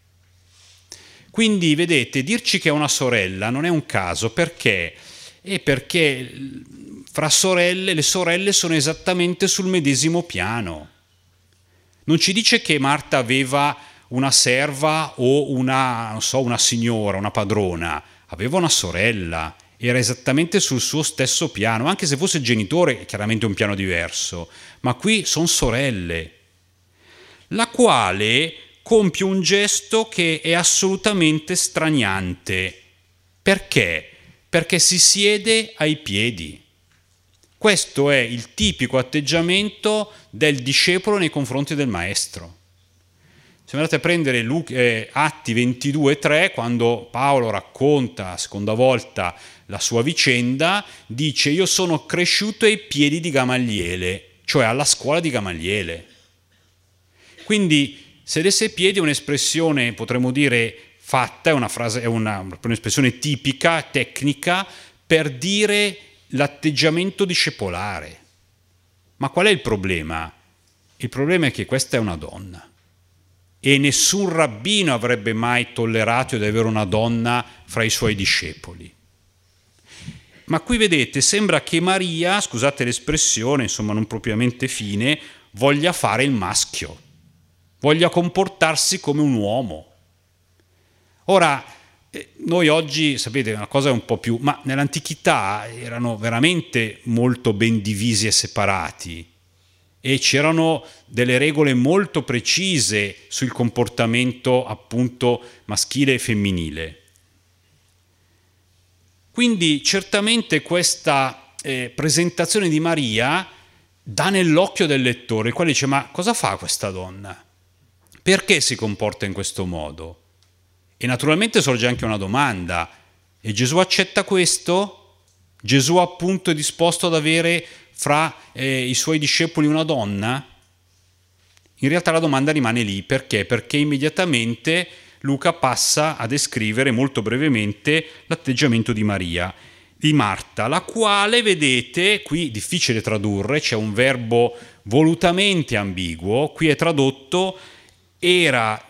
Quindi, vedete, dirci che è una sorella non è un caso, perché? Perché fra sorelle, le sorelle sono esattamente sul medesimo piano. Non ci dice che Marta aveva una serva o una signora, una padrona, aveva una sorella, era esattamente sul suo stesso piano, anche se fosse il genitore, è chiaramente un piano diverso, ma qui sono sorelle, la quale compie un gesto che è assolutamente straniante. Perché? Perché si siede ai piedi. Questo è il tipico atteggiamento del discepolo nei confronti del maestro. Se andate a prendere Atti 22:3, quando Paolo racconta la seconda volta la sua vicenda, dice: io sono cresciuto ai piedi di Gamaliele, cioè alla scuola di Gamaliele. Quindi sedersi ai piedi è un'espressione, potremmo dire, fatta, è un'espressione tipica, tecnica, per dire l'atteggiamento discepolare. Ma qual è il problema? Il problema è che questa è una donna e nessun rabbino avrebbe mai tollerato di avere una donna fra i suoi discepoli. Ma qui vedete, sembra che Maria, scusate l'espressione, insomma non propriamente fine, voglia fare il maschio, voglia comportarsi come un uomo. Ora, noi oggi, sapete, una cosa è un po' più, ma nell'antichità erano veramente molto ben divisi e separati e c'erano delle regole molto precise sul comportamento appunto maschile e femminile. Quindi certamente questa presentazione di Maria dà nell'occhio del lettore, il quale dice: ma cosa fa questa donna? Perché si comporta in questo modo? E naturalmente sorge anche una domanda: e Gesù accetta questo? Gesù appunto è disposto ad avere fra i suoi discepoli una donna? In realtà la domanda rimane lì. Perché? Perché immediatamente Luca passa a descrivere molto brevemente l'atteggiamento di Maria, di Marta, la quale, vedete, qui difficile tradurre, c'è un verbo volutamente ambiguo, qui è tradotto era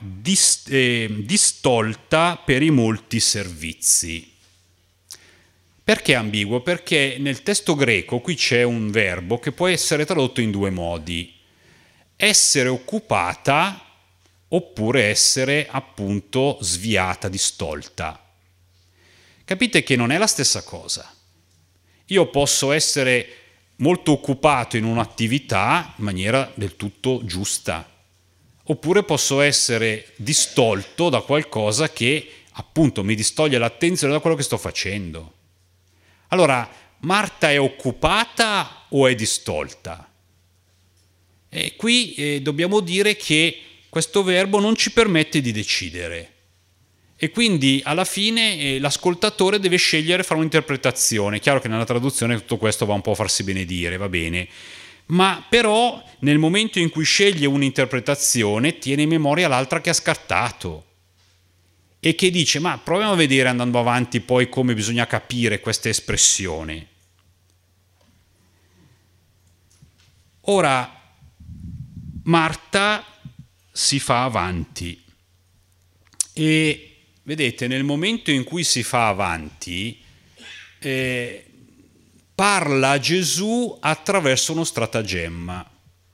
distolta per i molti servizi. Perché ambiguo? Perché nel testo greco qui c'è un verbo che può essere tradotto in due modi: essere occupata oppure essere appunto sviata, distolta. Capite che non è la stessa cosa. Io posso essere molto occupato in un'attività in maniera del tutto giusta, oppure posso essere distolto da qualcosa che appunto mi distoglie l'attenzione da quello che sto facendo. Allora, Marta è occupata o è distolta? E qui dobbiamo dire che questo verbo non ci permette di decidere. E quindi alla fine l'ascoltatore deve scegliere fra un'interpretazione. È chiaro che nella traduzione tutto questo va un po' a farsi benedire, va bene, ma però nel momento in cui sceglie un'interpretazione tiene in memoria l'altra che ha scartato e che dice: ma proviamo a vedere andando avanti poi come bisogna capire questa espressione. Ora Marta si fa avanti e vedete, nel momento in cui si fa avanti, parla a Gesù attraverso uno stratagemma,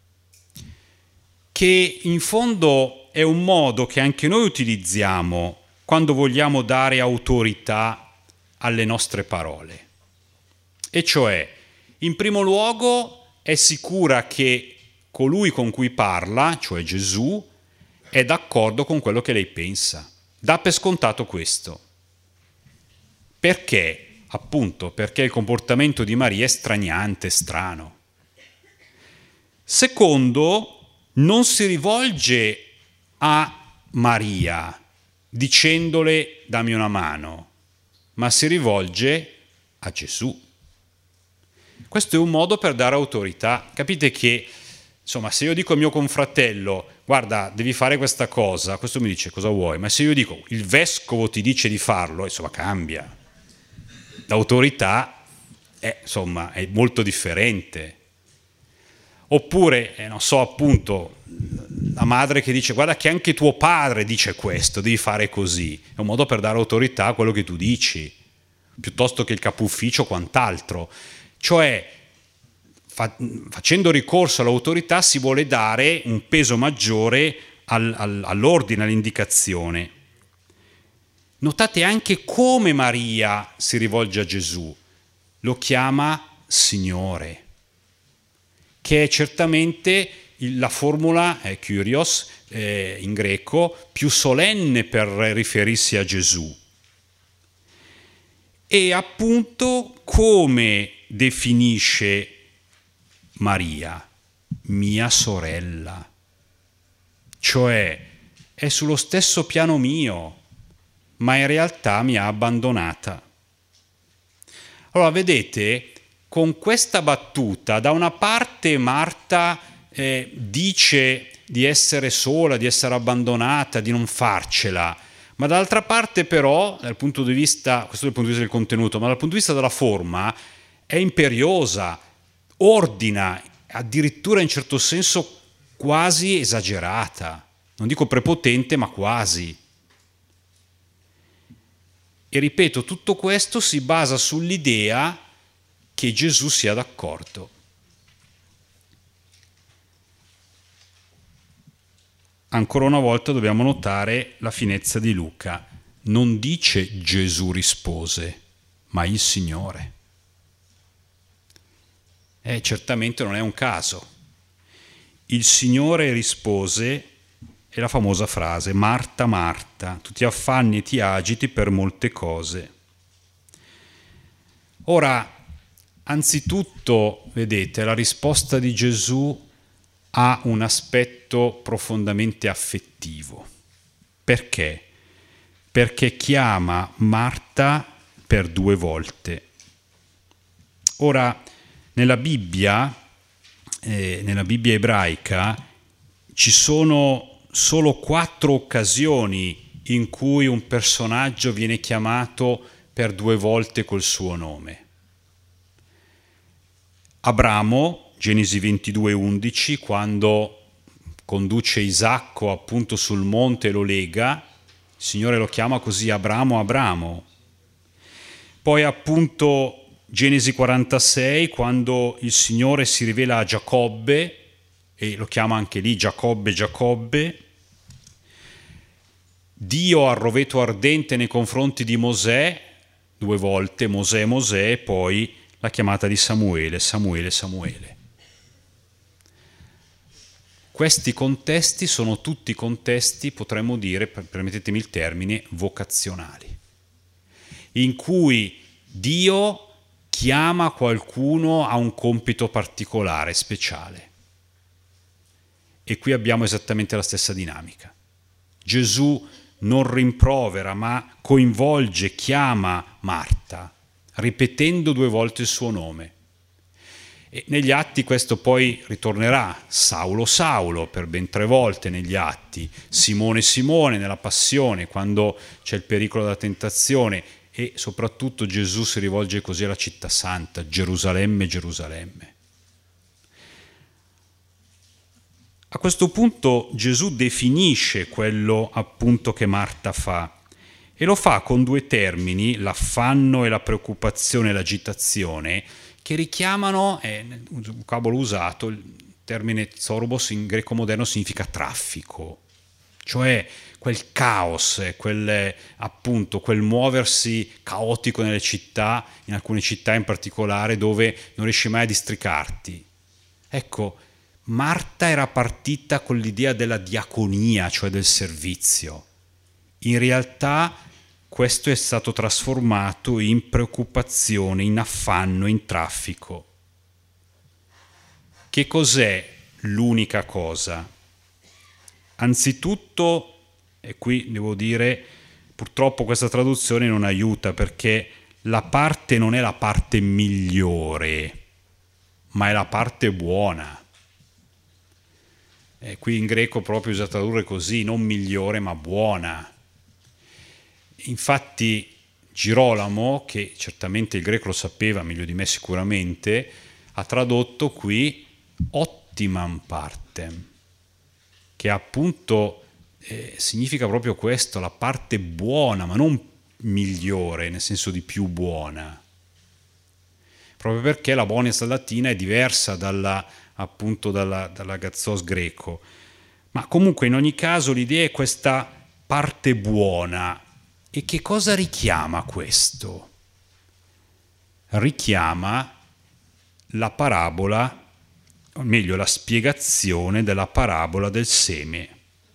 che in fondo è un modo che anche noi utilizziamo quando vogliamo dare autorità alle nostre parole. E cioè, in primo luogo, è sicura che colui con cui parla, cioè Gesù, è d'accordo con quello che lei pensa. Dà per scontato questo. Perché? Appunto perché il comportamento di Maria è straniante, strano. Secondo, non si rivolge a Maria dicendole dammi una mano, ma si rivolge a Gesù. Questo è un modo per dare autorità. Capite che, insomma, se io dico al mio confratello guarda, devi fare questa cosa, questo mi dice cosa vuoi, ma se io dico il vescovo ti dice di farlo, insomma cambia. L'autorità insomma, è molto differente. Oppure, non so, appunto, la madre che dice guarda che anche tuo padre dice questo, devi fare così. È un modo per dare autorità a quello che tu dici, piuttosto che il capo ufficio o quant'altro. Cioè, facendo ricorso all'autorità si vuole dare un peso maggiore all'ordine, all'indicazione. Notate anche come Maria si rivolge a Gesù. Lo chiama Signore, che è certamente la formula, kyrios, in greco, più solenne per riferirsi a Gesù. E appunto come definisce Maria? Mia sorella. Cioè è sullo stesso piano mio, ma in realtà mi ha abbandonata. Allora vedete, con questa battuta da una parte Marta dice di essere sola, di essere abbandonata, di non farcela, ma dall'altra parte però, dal punto di vista, questo è il punto di vista del contenuto, ma dal punto di vista della forma è imperiosa, ordina, addirittura in certo senso quasi esagerata, non dico prepotente ma quasi. E ripeto, tutto questo si basa sull'idea che Gesù sia d'accordo. Ancora una volta dobbiamo notare la finezza di Luca. Non dice Gesù rispose, ma il Signore. Certamente non è un caso. Il Signore rispose, è la famosa frase, Marta, Marta, tu ti affanni e ti agiti per molte cose. Ora, anzitutto, vedete, la risposta di Gesù ha un aspetto profondamente affettivo. Perché? perché chiama Marta per 2 volte. Ora, nella Bibbia ebraica, ci sono solo 4 occasioni in cui un personaggio viene chiamato per 2 volte col suo nome. Abramo, Genesi 22:11, quando conduce Isacco appunto sul monte e lo lega, il Signore lo chiama così: Abramo, Abramo. Poi appunto Genesi 46, quando il Signore si rivela a Giacobbe e lo chiama anche lì Giacobbe, Giacobbe. Dio al roveto ardente nei confronti di Mosè, 2 volte, Mosè, Mosè, e poi la chiamata di Samuele, Samuele, Samuele. Questi contesti sono tutti contesti, potremmo dire, permettetemi il termine, vocazionali, in cui Dio chiama qualcuno a un compito particolare, speciale. E qui abbiamo esattamente la stessa dinamica. Gesù non rimprovera, ma coinvolge, chiama Marta, ripetendo 2 volte il suo nome. E negli Atti questo poi ritornerà: Saulo, Saulo, per ben 3 volte negli Atti, Simone, Simone nella Passione, quando c'è il pericolo della tentazione, e soprattutto Gesù si rivolge così alla città santa: Gerusalemme, Gerusalemme. A questo punto Gesù definisce quello appunto che Marta fa, e lo fa con 2 termini, l'affanno e la preoccupazione e l'agitazione, che richiamano, un vocabolo usato, il termine zorobos in greco moderno significa traffico, cioè quel caos, quel muoversi caotico nelle città, in alcune città in particolare, dove non riesci mai a districarti. Ecco, Marta era partita con l'idea della diaconia, cioè del servizio. In realtà questo è stato trasformato in preoccupazione, in affanno, in traffico. Che cos'è l'unica cosa? Anzitutto, e qui devo dire, purtroppo questa traduzione non aiuta, perché la parte non è la parte migliore, ma è la parte buona. Qui in greco proprio bisogna tradurre così, non migliore ma buona. Infatti Girolamo, che certamente il greco lo sapeva meglio di me sicuramente, ha tradotto qui optimam partem, che appunto significa proprio questo, la parte buona, ma non migliore nel senso di più buona, proprio perché la bonis latina è diversa dalla gazzos greco. Ma comunque in ogni caso l'idea è questa parte buona. E che cosa richiama questo? Richiama la parabola, o meglio la spiegazione della parabola del seme,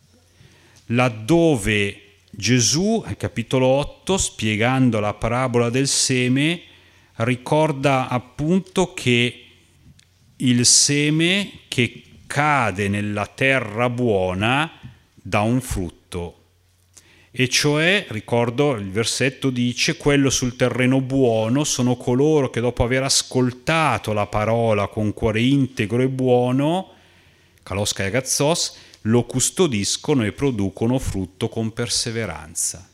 laddove Gesù, al capitolo 8, spiegando la parabola del seme, ricorda appunto che il seme che cade nella terra buona dà un frutto. E cioè, ricordo, il versetto dice: quello sul terreno buono sono coloro che dopo aver ascoltato la parola con cuore integro e buono, kalos kai agazzos, lo custodiscono e producono frutto con perseveranza.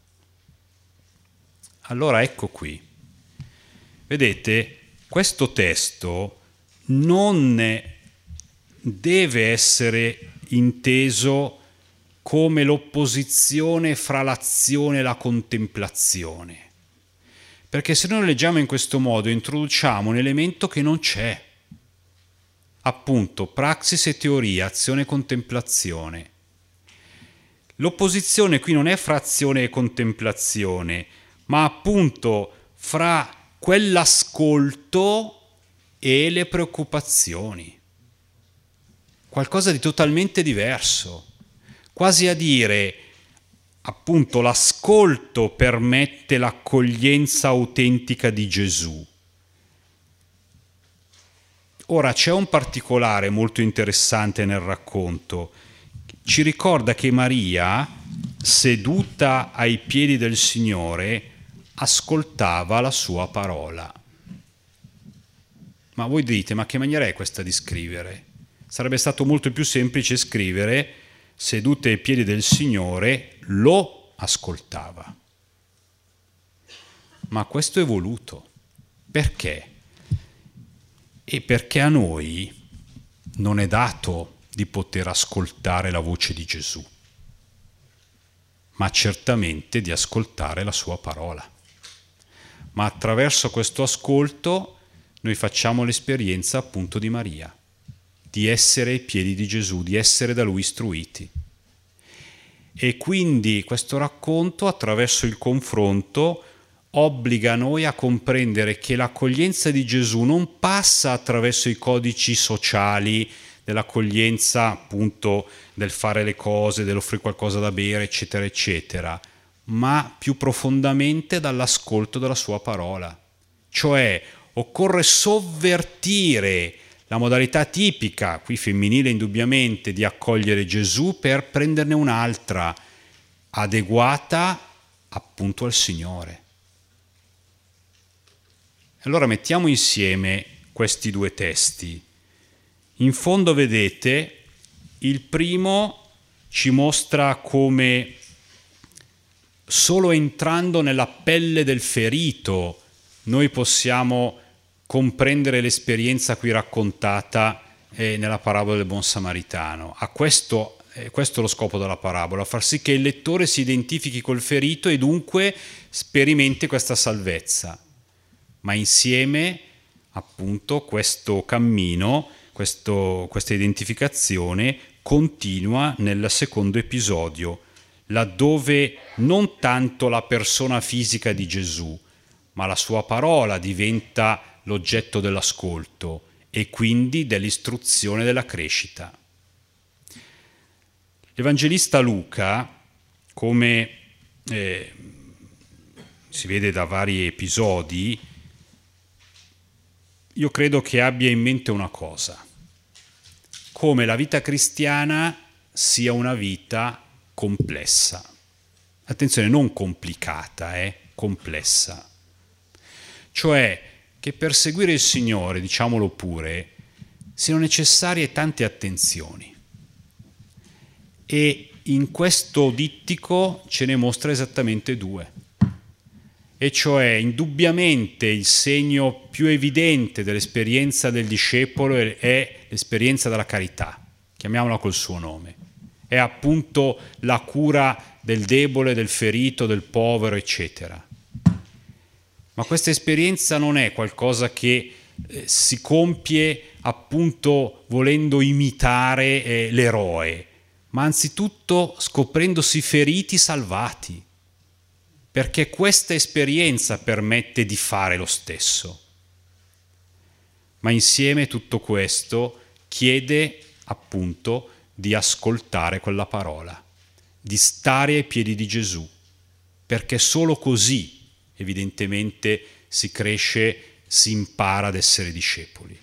Allora ecco qui. Vedete, questo testo non deve essere inteso come l'opposizione fra l'azione e la contemplazione, perché se noi lo leggiamo in questo modo introduciamo un elemento che non c'è, appunto praxis e teoria, azione e contemplazione. L'opposizione qui non è fra azione e contemplazione, ma appunto fra quell'ascolto e le preoccupazioni, qualcosa di totalmente diverso. Quasi a dire, appunto, l'ascolto permette l'accoglienza autentica di Gesù. Ora, c'è un particolare molto interessante nel racconto. Ci ricorda che Maria seduta ai piedi del Signore, ascoltava la sua parola. Ma voi dite, ma che maniera è questa di scrivere? Sarebbe stato molto più semplice scrivere sedute ai piedi del Signore, lo ascoltava. Ma questo è voluto. Perché? E perché a noi non è dato di poter ascoltare la voce di Gesù, ma certamente di ascoltare la sua parola. Ma attraverso questo ascolto noi facciamo l'esperienza appunto di Maria, di essere ai piedi di Gesù, di essere da Lui istruiti. E quindi questo racconto, attraverso il confronto, obbliga noi a comprendere che l'accoglienza di Gesù non passa attraverso i codici sociali dell'accoglienza, appunto del fare le cose, dell'offrire qualcosa da bere, eccetera, eccetera, ma più profondamente dall'ascolto della sua parola. Cioè, occorre sovvertire la modalità tipica, qui femminile indubbiamente, di accogliere Gesù per prenderne un'altra, adeguata appunto al Signore. Allora mettiamo insieme questi due testi. In fondo vedete, il primo ci mostra come solo entrando nella pelle del ferito noi possiamo comprendere l'esperienza qui raccontata nella parabola del buon samaritano. Questo è lo scopo della parabola, far sì che il lettore si identifichi col ferito e dunque sperimenti questa salvezza. Ma insieme, appunto, questo cammino, questa identificazione continua nel secondo episodio, laddove non tanto la persona fisica di Gesù, ma la sua parola diventa l'oggetto dell'ascolto e quindi dell'istruzione della crescita. L'Evangelista Luca, come si vede da vari episodi, io credo che abbia in mente una cosa: come la vita cristiana sia una vita complessa. Attenzione, non complicata, complessa. Cioè che per seguire il Signore, diciamolo pure, siano necessarie tante attenzioni. E in questo dittico ce ne mostra esattamente due. E cioè, indubbiamente, il segno più evidente dell'esperienza del discepolo è l'esperienza della carità, chiamiamola col suo nome. È appunto la cura del debole, del ferito, del povero, eccetera. Ma questa esperienza non è qualcosa che si compie appunto volendo imitare l'eroe, ma anzitutto scoprendosi feriti, salvati. Perché questa esperienza permette di fare lo stesso. Ma insieme tutto questo chiede appunto di ascoltare quella parola, di stare ai piedi di Gesù, perché solo così evidentemente si cresce, si impara ad essere discepoli.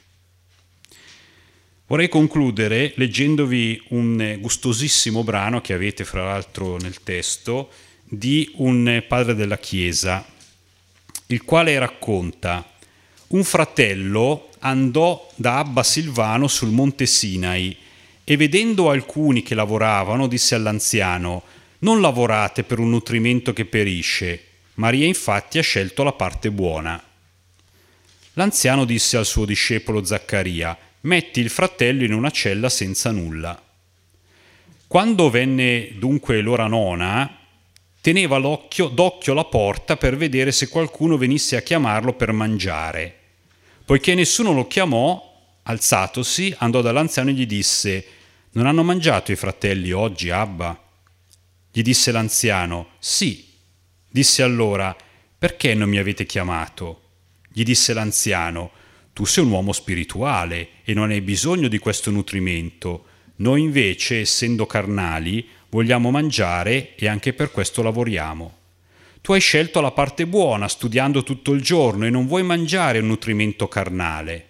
Vorrei concludere leggendovi un gustosissimo brano che avete fra l'altro nel testo, di un padre della Chiesa, il quale racconta: un fratello andò da Abba Silvano sul monte Sinai e vedendo alcuni che lavoravano disse all'anziano: non lavorate per un nutrimento che perisce. Maria infatti ha scelto la parte buona. L'anziano disse al suo discepolo Zaccaria: metti il fratello in una cella senza nulla. Quando venne dunque l'ora nona, teneva d'occhio la porta per vedere se qualcuno venisse a chiamarlo per mangiare. Poiché nessuno lo chiamò, alzatosi, andò dall'anziano e gli disse: non hanno mangiato i fratelli oggi, Abba? Gli disse l'anziano: sì. Disse allora: perché non mi avete chiamato? Gli disse l'anziano: tu sei un uomo spirituale e non hai bisogno di questo nutrimento. Noi invece, essendo carnali, vogliamo mangiare e anche per questo lavoriamo. Tu hai scelto la parte buona, studiando tutto il giorno, e non vuoi mangiare un nutrimento carnale.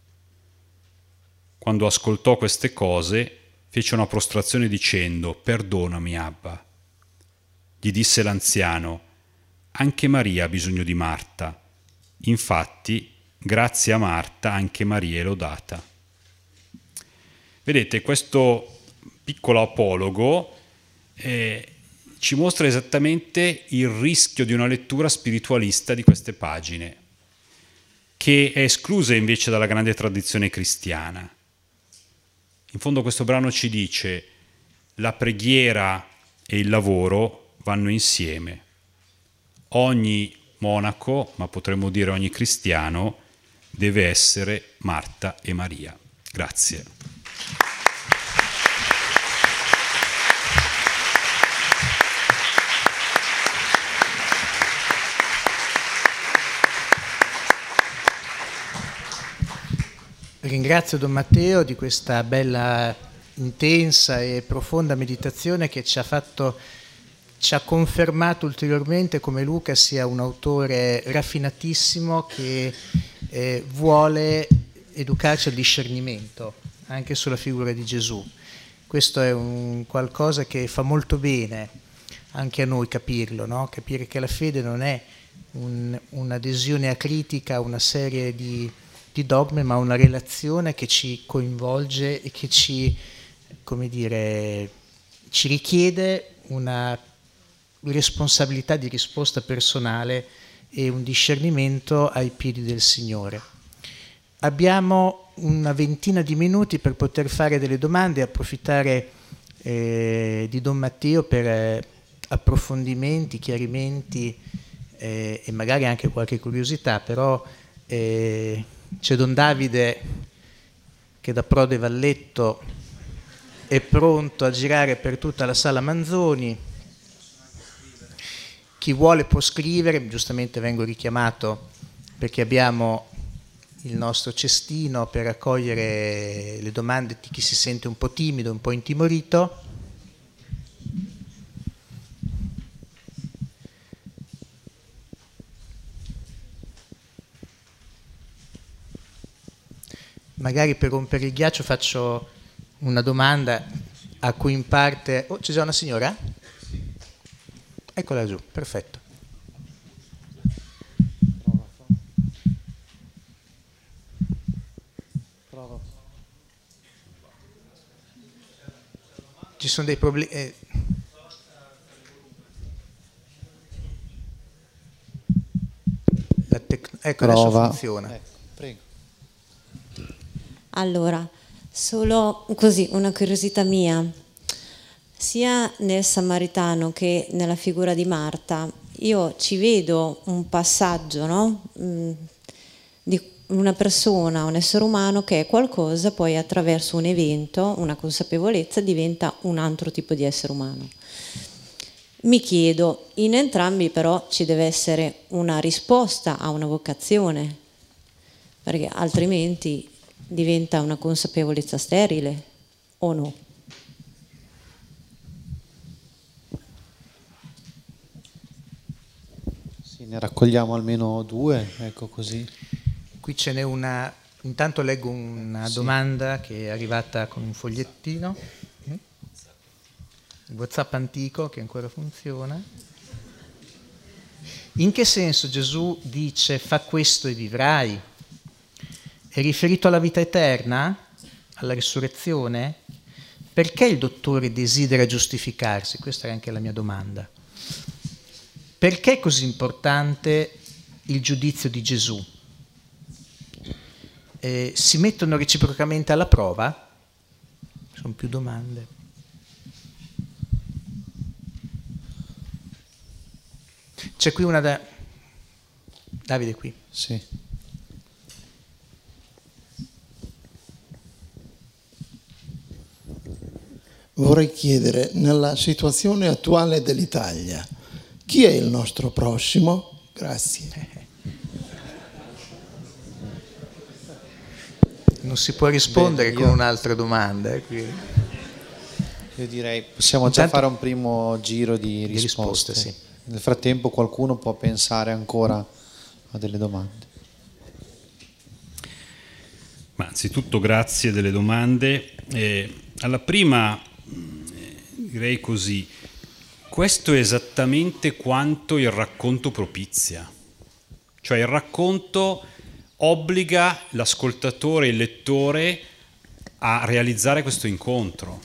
Quando ascoltò queste cose, fece una prostrazione dicendo: perdonami, Abba. gli disse l'anziano, anche Maria ha bisogno di Marta. Infatti, grazie a Marta, anche Maria è lodata. Vedete, questo piccolo apologo ci mostra esattamente il rischio di una lettura spiritualista di queste pagine, che è esclusa invece dalla grande tradizione cristiana. In fondo questo brano ci dice: la preghiera e il lavoro vanno insieme. Ogni monaco, ma potremmo dire ogni cristiano, deve essere Marta e Maria. Grazie. Ringrazio Don Matteo di questa bella, intensa e profonda meditazione che ci ha confermato ulteriormente come Luca sia un autore raffinatissimo che vuole educarci al discernimento anche sulla figura di Gesù. Questo è un qualcosa che fa molto bene anche a noi capirlo, no? Capire che la fede non è un'adesione acritica a una serie di dogmi, ma una relazione che ci coinvolge e che ci richiede una responsabilità di risposta personale e un discernimento ai piedi del Signore. Abbiamo una ventina di minuti per poter fare delle domande e approfittare di Don Matteo per approfondimenti, chiarimenti e magari anche qualche curiosità, però c'è Don Davide che da Prode Valletto è pronto a girare per tutta la sala Manzoni. Chi vuole può scrivere, giustamente vengo richiamato perché abbiamo il nostro cestino per raccogliere le domande di chi si sente un po' timido, un po' intimorito. Magari per rompere il ghiaccio faccio una domanda a cui in parte... Oh, c'è già una signora? Eccola giù, perfetto. Prova. Ci sono dei problemi... Ecco, adesso funziona. Prego. Allora, solo così, una curiosità mia, sia nel Samaritano che nella figura di Marta, io ci vedo un passaggio, no? Di una persona, un essere umano che è qualcosa, poi attraverso un evento, una consapevolezza, diventa un altro tipo di essere umano. Mi chiedo, in entrambi però ci deve essere una risposta a una vocazione, perché altrimenti diventa una consapevolezza sterile o no? Sì, ne raccogliamo almeno due, ecco così. Qui ce n'è una, intanto leggo una domanda che è arrivata con un fogliettino, il WhatsApp antico che ancora funziona. In che senso Gesù dice fa questo e vivrai? È riferito alla vita eterna? Alla risurrezione? Perché il dottore desidera giustificarsi? Questa è anche la mia domanda. Perché è così importante il giudizio di Gesù? Si mettono reciprocamente alla prova? Sono più domande. C'è qui una da... Davide qui. Sì. Vorrei chiedere, nella situazione attuale dell'Italia, chi è il nostro prossimo? Grazie. Non si può rispondere con un'altra domanda. Io direi, possiamo già fare un primo giro di risposte. Sì. Nel frattempo qualcuno può pensare ancora a delle domande. Ma anzitutto grazie delle domande. Alla prima direi così, questo è esattamente quanto il racconto propizia. Cioè il racconto obbliga l'ascoltatore e il lettore a realizzare questo incontro,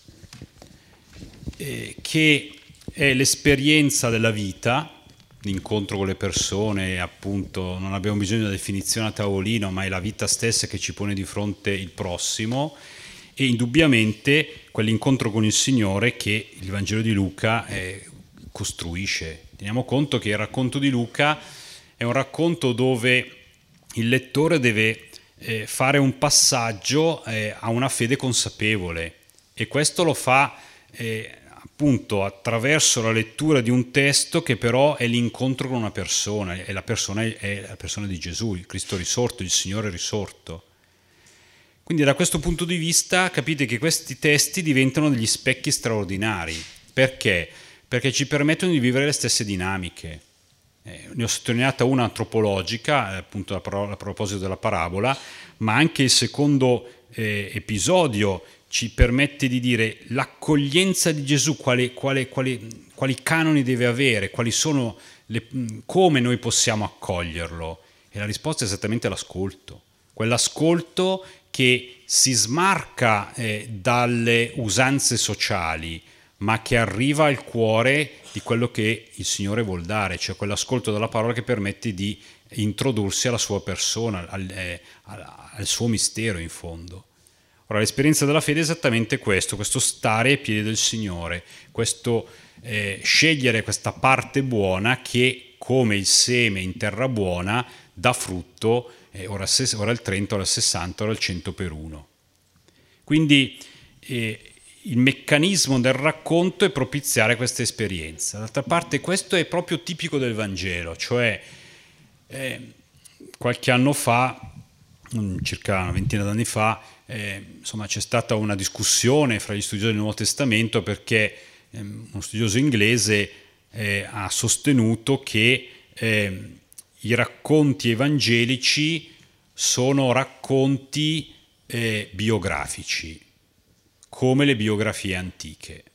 che è l'esperienza della vita, l'incontro con le persone, appunto non abbiamo bisogno di una definizione a tavolino, ma è la vita stessa che ci pone di fronte il prossimo, e indubbiamente quell'incontro con il Signore che il Vangelo di Luca costruisce. Teniamo conto che il racconto di Luca è un racconto dove il lettore deve fare un passaggio a una fede consapevole, e questo lo fa appunto attraverso la lettura di un testo che però è l'incontro con una persona, e la persona è la persona di Gesù, il Cristo risorto, il Signore risorto. Quindi da questo punto di vista capite che questi testi diventano degli specchi straordinari. Perché? Perché ci permettono di vivere le stesse dinamiche. Ne ho sottolineata una antropologica, appunto a proposito della parabola, ma anche il secondo episodio ci permette di dire l'accoglienza di Gesù, quali canoni deve avere, quali sono come noi possiamo accoglierlo. E la risposta è esattamente l'ascolto. Quell'ascolto che si smarca dalle usanze sociali, ma che arriva al cuore di quello che il Signore vuol dare, cioè quell'ascolto della parola che permette di introdursi alla sua persona, al suo mistero in fondo. Ora, l'esperienza della fede è esattamente questo stare ai piedi del Signore, questo scegliere questa parte buona che, come il seme in terra buona, dà frutto, ora il 30, ora il 60, ora il 100 per 1. Quindi il meccanismo del racconto è propiziare questa esperienza. D'altra parte questo è proprio tipico del Vangelo, cioè qualche anno fa, circa una ventina d'anni fa, insomma, c'è stata una discussione fra gli studiosi del Nuovo Testamento, perché uno studioso inglese ha sostenuto che i racconti evangelici sono racconti biografici, come le biografie antiche.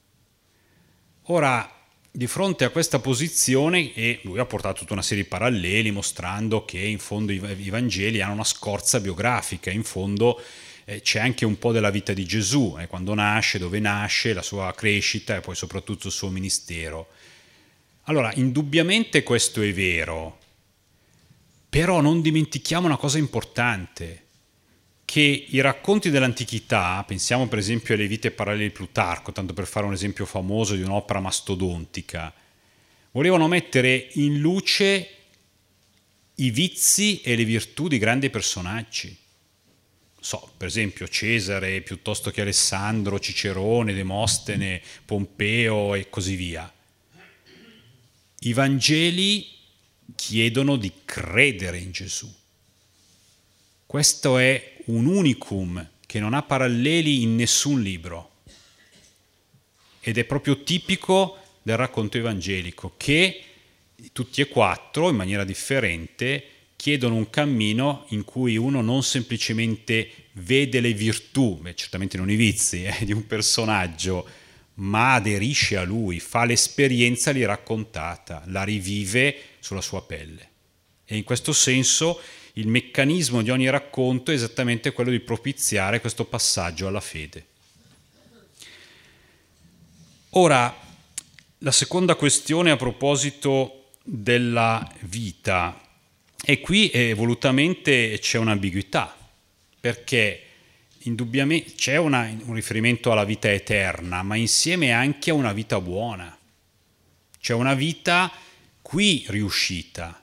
Ora, di fronte a questa posizione, e lui ha portato tutta una serie di paralleli mostrando che in fondo i Vangeli hanno una scorza biografica, in fondo c'è anche un po' della vita di Gesù, quando nasce, dove nasce, la sua crescita e poi soprattutto il suo ministero. Allora, indubbiamente questo è vero, però non dimentichiamo una cosa importante, che i racconti dell'antichità, pensiamo per esempio alle vite parallele di Plutarco, tanto per fare un esempio famoso di un'opera mastodontica, volevano mettere in luce i vizi e le virtù di grandi personaggi. Per esempio Cesare piuttosto che Alessandro, Cicerone, Demostene, Pompeo e così via. I Vangeli chiedono di credere in Gesù. Questo è un unicum che non ha paralleli in nessun libro, ed è proprio tipico del racconto evangelico, che tutti e quattro, in maniera differente, chiedono un cammino in cui uno non semplicemente vede le virtù, certamente non i vizi, di un personaggio, ma aderisce a lui, fa l'esperienza lì raccontata, la rivive sulla sua pelle. E in questo senso il meccanismo di ogni racconto è esattamente quello di propiziare questo passaggio alla fede. Ora, la seconda questione a proposito della vita, e qui volutamente c'è un'ambiguità, perché indubbiamente c'è un riferimento alla vita eterna, ma insieme anche a una vita buona. C'è una vita qui riuscita.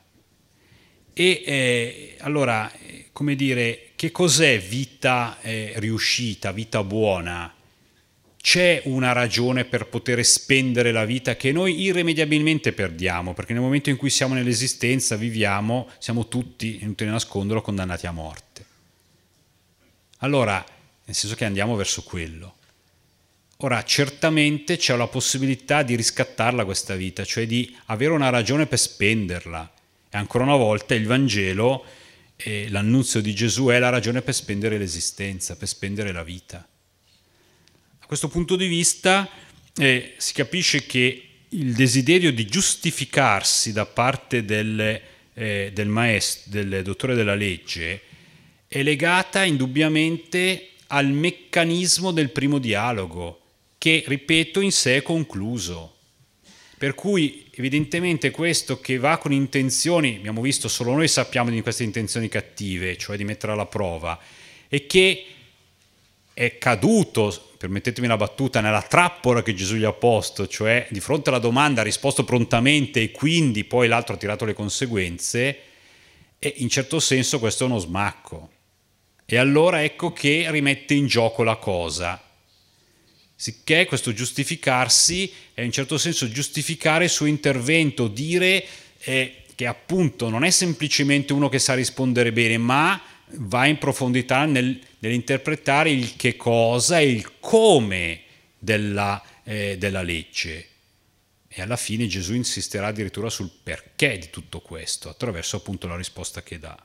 E allora, come dire, che cos'è vita riuscita, vita buona? C'è una ragione per poter spendere la vita che noi irrimediabilmente perdiamo, perché nel momento in cui siamo nell'esistenza, viviamo, siamo tutti, inutile nasconderlo, condannati a morte. Allora, nel senso che andiamo verso quello. Ora, certamente c'è la possibilità di riscattarla questa vita, cioè di avere una ragione per spenderla. E ancora una volta il Vangelo, l'annunzio di Gesù è la ragione per spendere l'esistenza, per spendere la vita. Da questo punto di vista si capisce che il desiderio di giustificarsi da parte del maestro, del dottore della legge, è legata indubbiamente al meccanismo del primo dialogo, che, ripeto, in sé è concluso. Per cui evidentemente questo che va con intenzioni, abbiamo visto, solo noi sappiamo di queste intenzioni cattive, cioè di mettere alla prova, e che è caduto, permettetemi la battuta, nella trappola che Gesù gli ha posto, cioè di fronte alla domanda ha risposto prontamente e quindi poi l'altro ha tirato le conseguenze, e in certo senso questo è uno smacco. E allora ecco che rimette in gioco la cosa. Sicché questo giustificarsi è in certo senso giustificare il suo intervento, dire che appunto non è semplicemente uno che sa rispondere bene, ma va in profondità nell'interpretare il che cosa e il come della legge. E alla fine Gesù insisterà addirittura sul perché di tutto questo, attraverso appunto la risposta che dà.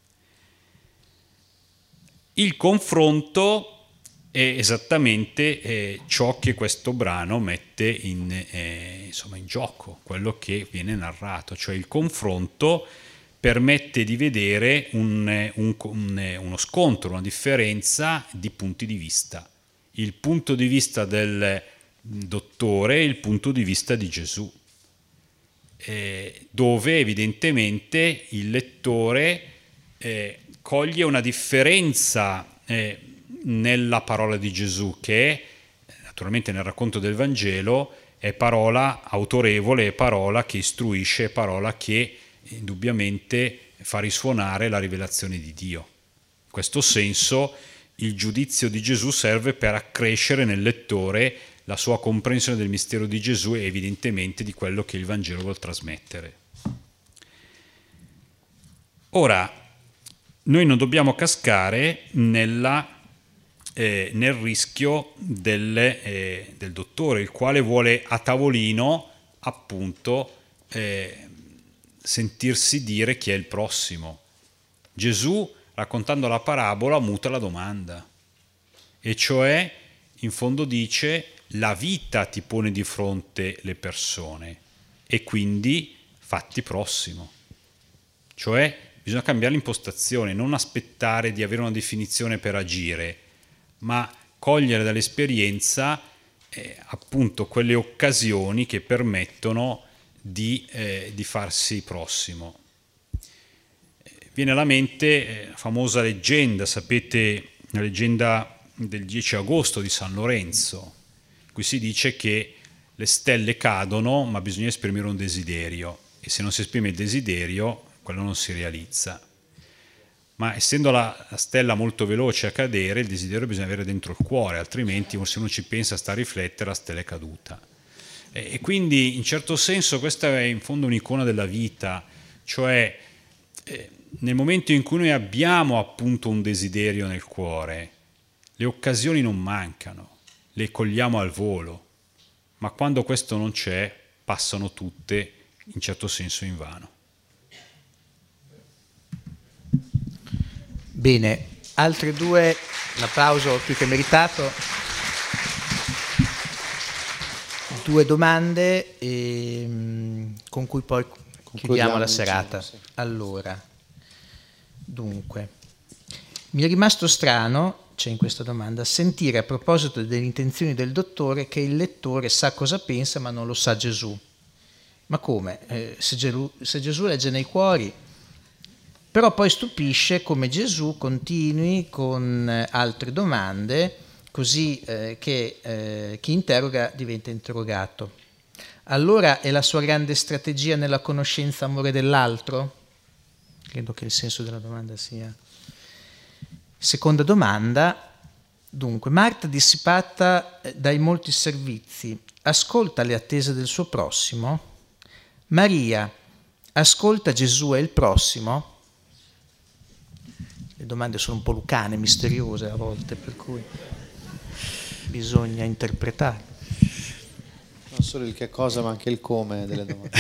Il confronto è esattamente ciò che questo brano mette in gioco, quello che viene narrato, cioè il confronto permette di vedere uno scontro, una differenza di punti di vista. Il punto di vista del dottore e il punto di vista di Gesù, dove evidentemente il lettore coglie una differenza nella parola di Gesù, che naturalmente nel racconto del Vangelo è parola autorevole, è parola che istruisce, è parola che indubbiamente fa risuonare la rivelazione di Dio. In questo senso il giudizio di Gesù serve per accrescere nel lettore la sua comprensione del mistero di Gesù e evidentemente di quello che il Vangelo vuol trasmettere. Ora, noi non dobbiamo cascare nel rischio del dottore, il quale vuole a tavolino appunto sentirsi dire chi è il prossimo. Gesù, raccontando la parabola, muta la domanda, e cioè in fondo dice: la vita ti pone di fronte le persone e quindi fatti prossimo. Cioè bisogna cambiare l'impostazione, non aspettare di avere una definizione per agire, ma cogliere dall'esperienza appunto quelle occasioni che permettono di farsi prossimo. Viene alla mente la famosa leggenda, sapete, la leggenda del 10 agosto di San Lorenzo. Qui si dice che le stelle cadono, ma bisogna esprimere un desiderio, e se non si esprime il desiderio, quello non si realizza. Ma essendo la stella molto veloce a cadere, il desiderio bisogna avere dentro il cuore, altrimenti se uno ci pensa, sta a riflettere, la stella è caduta. E quindi in certo senso questa è in fondo un'icona della vita, cioè nel momento in cui noi abbiamo appunto un desiderio nel cuore, le occasioni non mancano, le cogliamo al volo, ma quando questo non c'è, passano tutte in certo senso invano. Bene, altre due, l'applauso più che meritato, due domande con cui poi chiudiamo la serata. Sì. Allora, dunque, mi è rimasto strano, c'è in questa domanda, sentire a proposito delle intenzioni del dottore che il lettore sa cosa pensa ma non lo sa Gesù. Ma come? Se Gesù legge nei cuori. Però poi stupisce come Gesù continui con altre domande, così che chi interroga diventa interrogato. Allora è la sua grande strategia nella conoscenza amore dell'altro? Credo che il senso della domanda sia. Seconda domanda, dunque, Marta dissipata dai molti servizi, ascolta le attese del suo prossimo? Maria ascolta Gesù e il prossimo? Le domande sono un po' lucane, misteriose a volte, per cui bisogna interpretare. Non solo il che cosa, ma anche il come delle domande.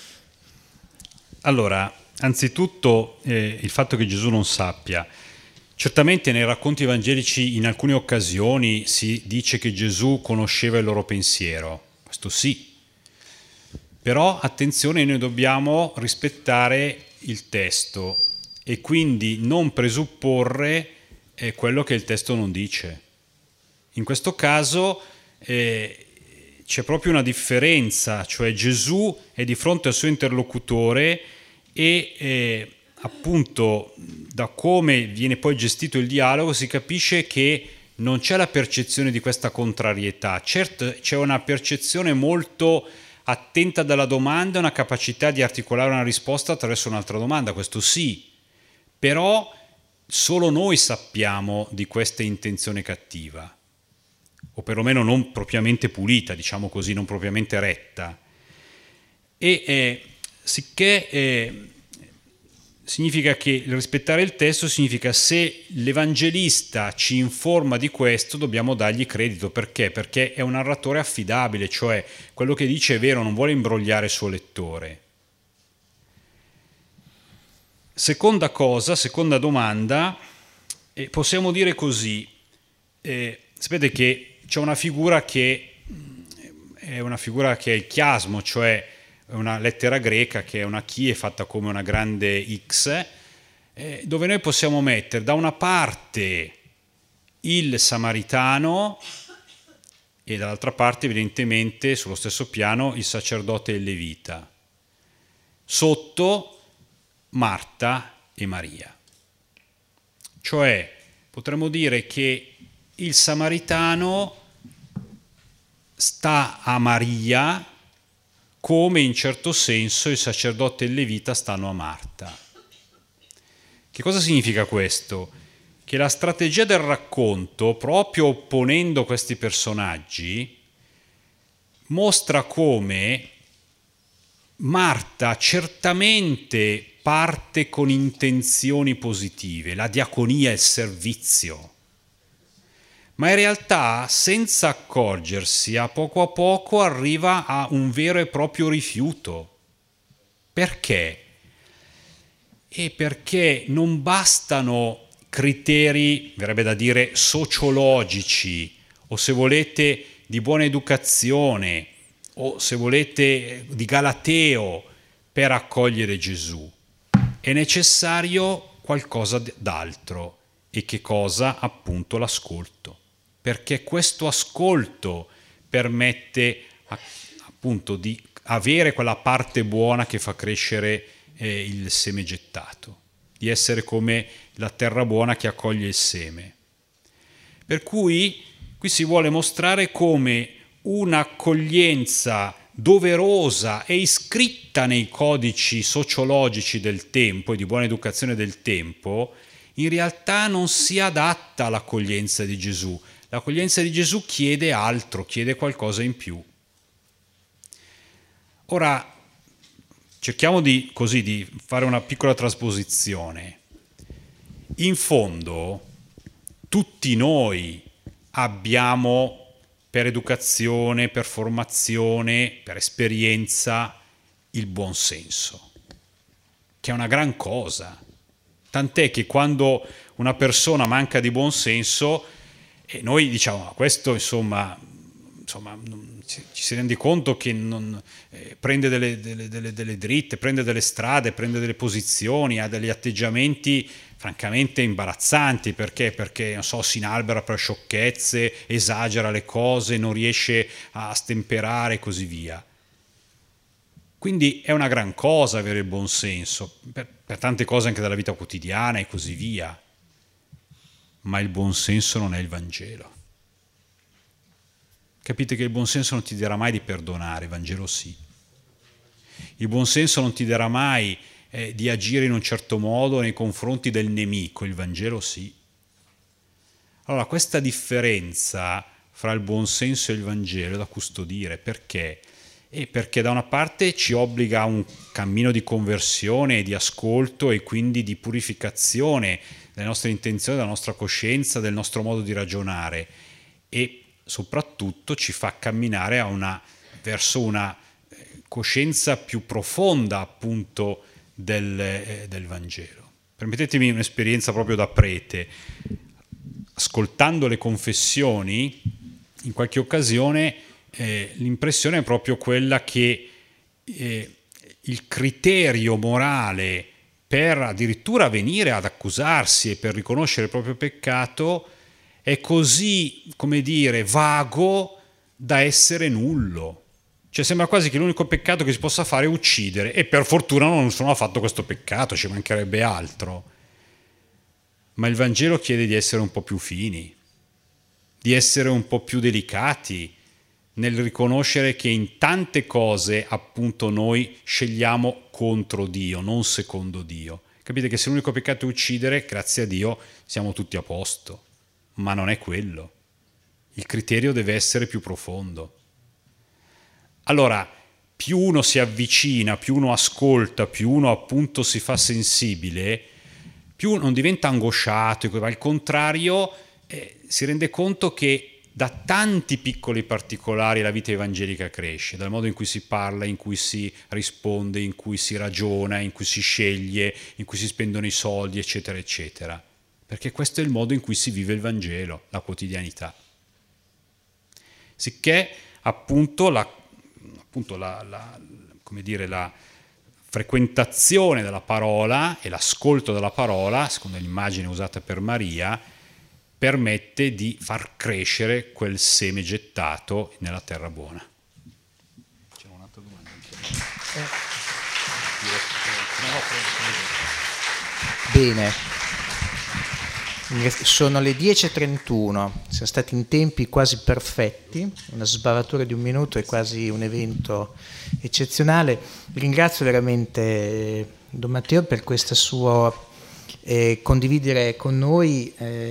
Allora, anzitutto il fatto che Gesù non sappia. Certamente nei racconti evangelici in alcune occasioni si dice che Gesù conosceva il loro pensiero, questo sì. Però attenzione, noi dobbiamo rispettare il testo e quindi non presupporre quello che il testo non dice. In questo caso c'è proprio una differenza, cioè Gesù è di fronte al suo interlocutore e appunto da come viene poi gestito il dialogo si capisce che non c'è la percezione di questa contrarietà. Certo, c'è una percezione molto attenta dalla domanda, una capacità di articolare una risposta attraverso un'altra domanda, questo sì, però solo noi sappiamo di questa intenzione cattiva, o perlomeno non propriamente pulita, diciamo così, non propriamente retta. E sicché significa che rispettare il testo significa se l'evangelista ci informa di questo dobbiamo dargli credito. Perché? Perché è un narratore affidabile, cioè quello che dice è vero, non vuole imbrogliare il suo lettore. Seconda domanda, possiamo dire così, sapete che c'è una figura che è il chiasmo, cioè una lettera greca che è una chi fatta come una grande X, dove noi possiamo mettere da una parte il samaritano e dall'altra parte evidentemente sullo stesso piano il sacerdote e il levita, sotto Marta e Maria. Cioè potremmo dire che il samaritano sta a Maria come in certo senso il sacerdote e il levita stanno a Marta. Che cosa significa questo? Che la strategia del racconto, proprio opponendo questi personaggi, mostra come Marta certamente parte con intenzioni positive, la diaconia e il servizio, ma in realtà senza accorgersi a poco arriva a un vero e proprio rifiuto. Perché? Perché non bastano criteri, verrebbe da dire, sociologici o se volete di buona educazione o se volete di galateo per accogliere Gesù. È necessario qualcosa d'altro. E che cosa? Appunto l'ascolto. Perché questo ascolto permette appunto di avere quella parte buona che fa crescere il seme gettato, di essere come la terra buona che accoglie il seme. Per cui qui si vuole mostrare come un'accoglienza doverosa e iscritta nei codici sociologici del tempo e di buona educazione del tempo in realtà non si adatta all'accoglienza di Gesù. L'accoglienza di Gesù chiede altro, chiede qualcosa in più. Ora, cerchiamo di fare una piccola trasposizione. In fondo, tutti noi abbiamo, per educazione, per formazione, per esperienza, il buon senso, che è una gran cosa. Tant'è che quando una persona manca di buon senso, noi diciamo, questo insomma ci si rende conto che non, prende delle dritte, prende delle strade, prende delle posizioni, ha degli atteggiamenti francamente imbarazzanti. Perché non so, si inalbera per sciocchezze, esagera le cose, non riesce a stemperare e così via. Quindi è una gran cosa avere il buon senso, per tante cose anche della vita quotidiana e così via. Ma il buon senso non è il Vangelo. Capite che il buon senso non ti dirà mai di perdonare, il Vangelo sì. Il buon senso non ti dirà mai di agire in un certo modo nei confronti del nemico, il Vangelo sì. Allora questa differenza fra il buon senso e il Vangelo è da custodire. Perché? Perché da una parte ci obbliga a un cammino di conversione, di ascolto e quindi di purificazione delle nostre intenzioni, della nostra coscienza, del nostro modo di ragionare, e soprattutto ci fa camminare verso una coscienza più profonda appunto del Vangelo. permettetemi un'esperienza proprio da prete, ascoltando le confessioni, in qualche occasione l'impressione è proprio quella che il criterio morale per addirittura venire ad accusarsi e per riconoscere il proprio peccato è così, come dire, vago da essere nullo. Cioè sembra quasi che l'unico peccato che si possa fare è uccidere, e per fortuna non sono affatto questo peccato, ci mancherebbe altro. Ma il Vangelo chiede di essere un po' più fini, di essere un po' più delicati nel riconoscere che in tante cose appunto noi scegliamo contro Dio, non secondo Dio. Capite che se l'unico peccato è uccidere, grazie a Dio siamo tutti a posto, ma non è quello. Il criterio deve essere più profondo. Allora, più uno si avvicina, più uno ascolta, più uno appunto si fa sensibile, più non diventa angosciato, al contrario si rende conto che da tanti piccoli particolari la vita evangelica cresce, dal modo in cui si parla, in cui si risponde, in cui si ragiona, in cui si sceglie, in cui si spendono i soldi, eccetera, eccetera. Perché questo è il modo in cui si vive il Vangelo, la quotidianità. Sicché appunto la frequentazione della parola e l'ascolto della parola, secondo l'immagine usata per Maria, permette di far crescere quel seme gettato nella terra buona. C'è un'altra domanda? Bene. Sono le 10:31, siamo stati in tempi quasi perfetti, una sbavatura di un minuto è quasi un evento eccezionale. Ringrazio veramente Don Matteo per questa sua condividere con noi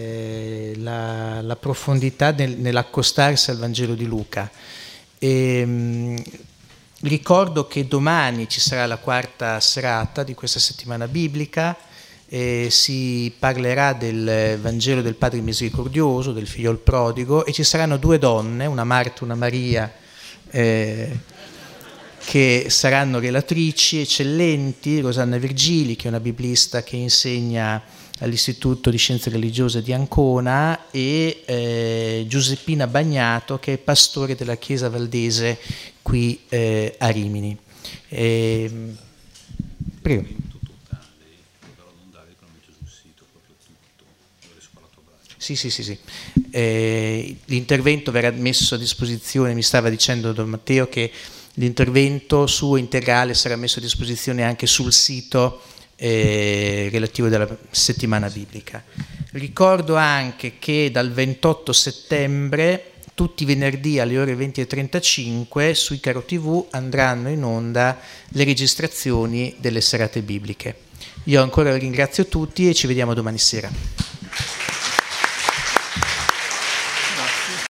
la profondità nell'accostarsi al Vangelo di Luca. Ricordo che domani ci sarà la quarta serata di questa settimana biblica. Si parlerà del Vangelo del Padre Misericordioso, del Figliol Prodigo, e ci saranno due donne, una Marta e una Maria, che saranno relatrici eccellenti, Rosanna Virgili, che è una biblista che insegna all'Istituto di Scienze Religiose di Ancona, e Giuseppina Bagnato, che è pastore della Chiesa Valdese qui a Rimini. Prego. Sì. L'intervento verrà messo a disposizione, mi stava dicendo Don Matteo che l'intervento suo integrale sarà messo a disposizione anche sul sito relativo della settimana biblica. Ricordo anche che dal 28 settembre, tutti i venerdì alle ore 20:35, su Icaro TV andranno in onda le registrazioni delle serate bibliche. Io ancora ringrazio tutti e ci vediamo domani sera.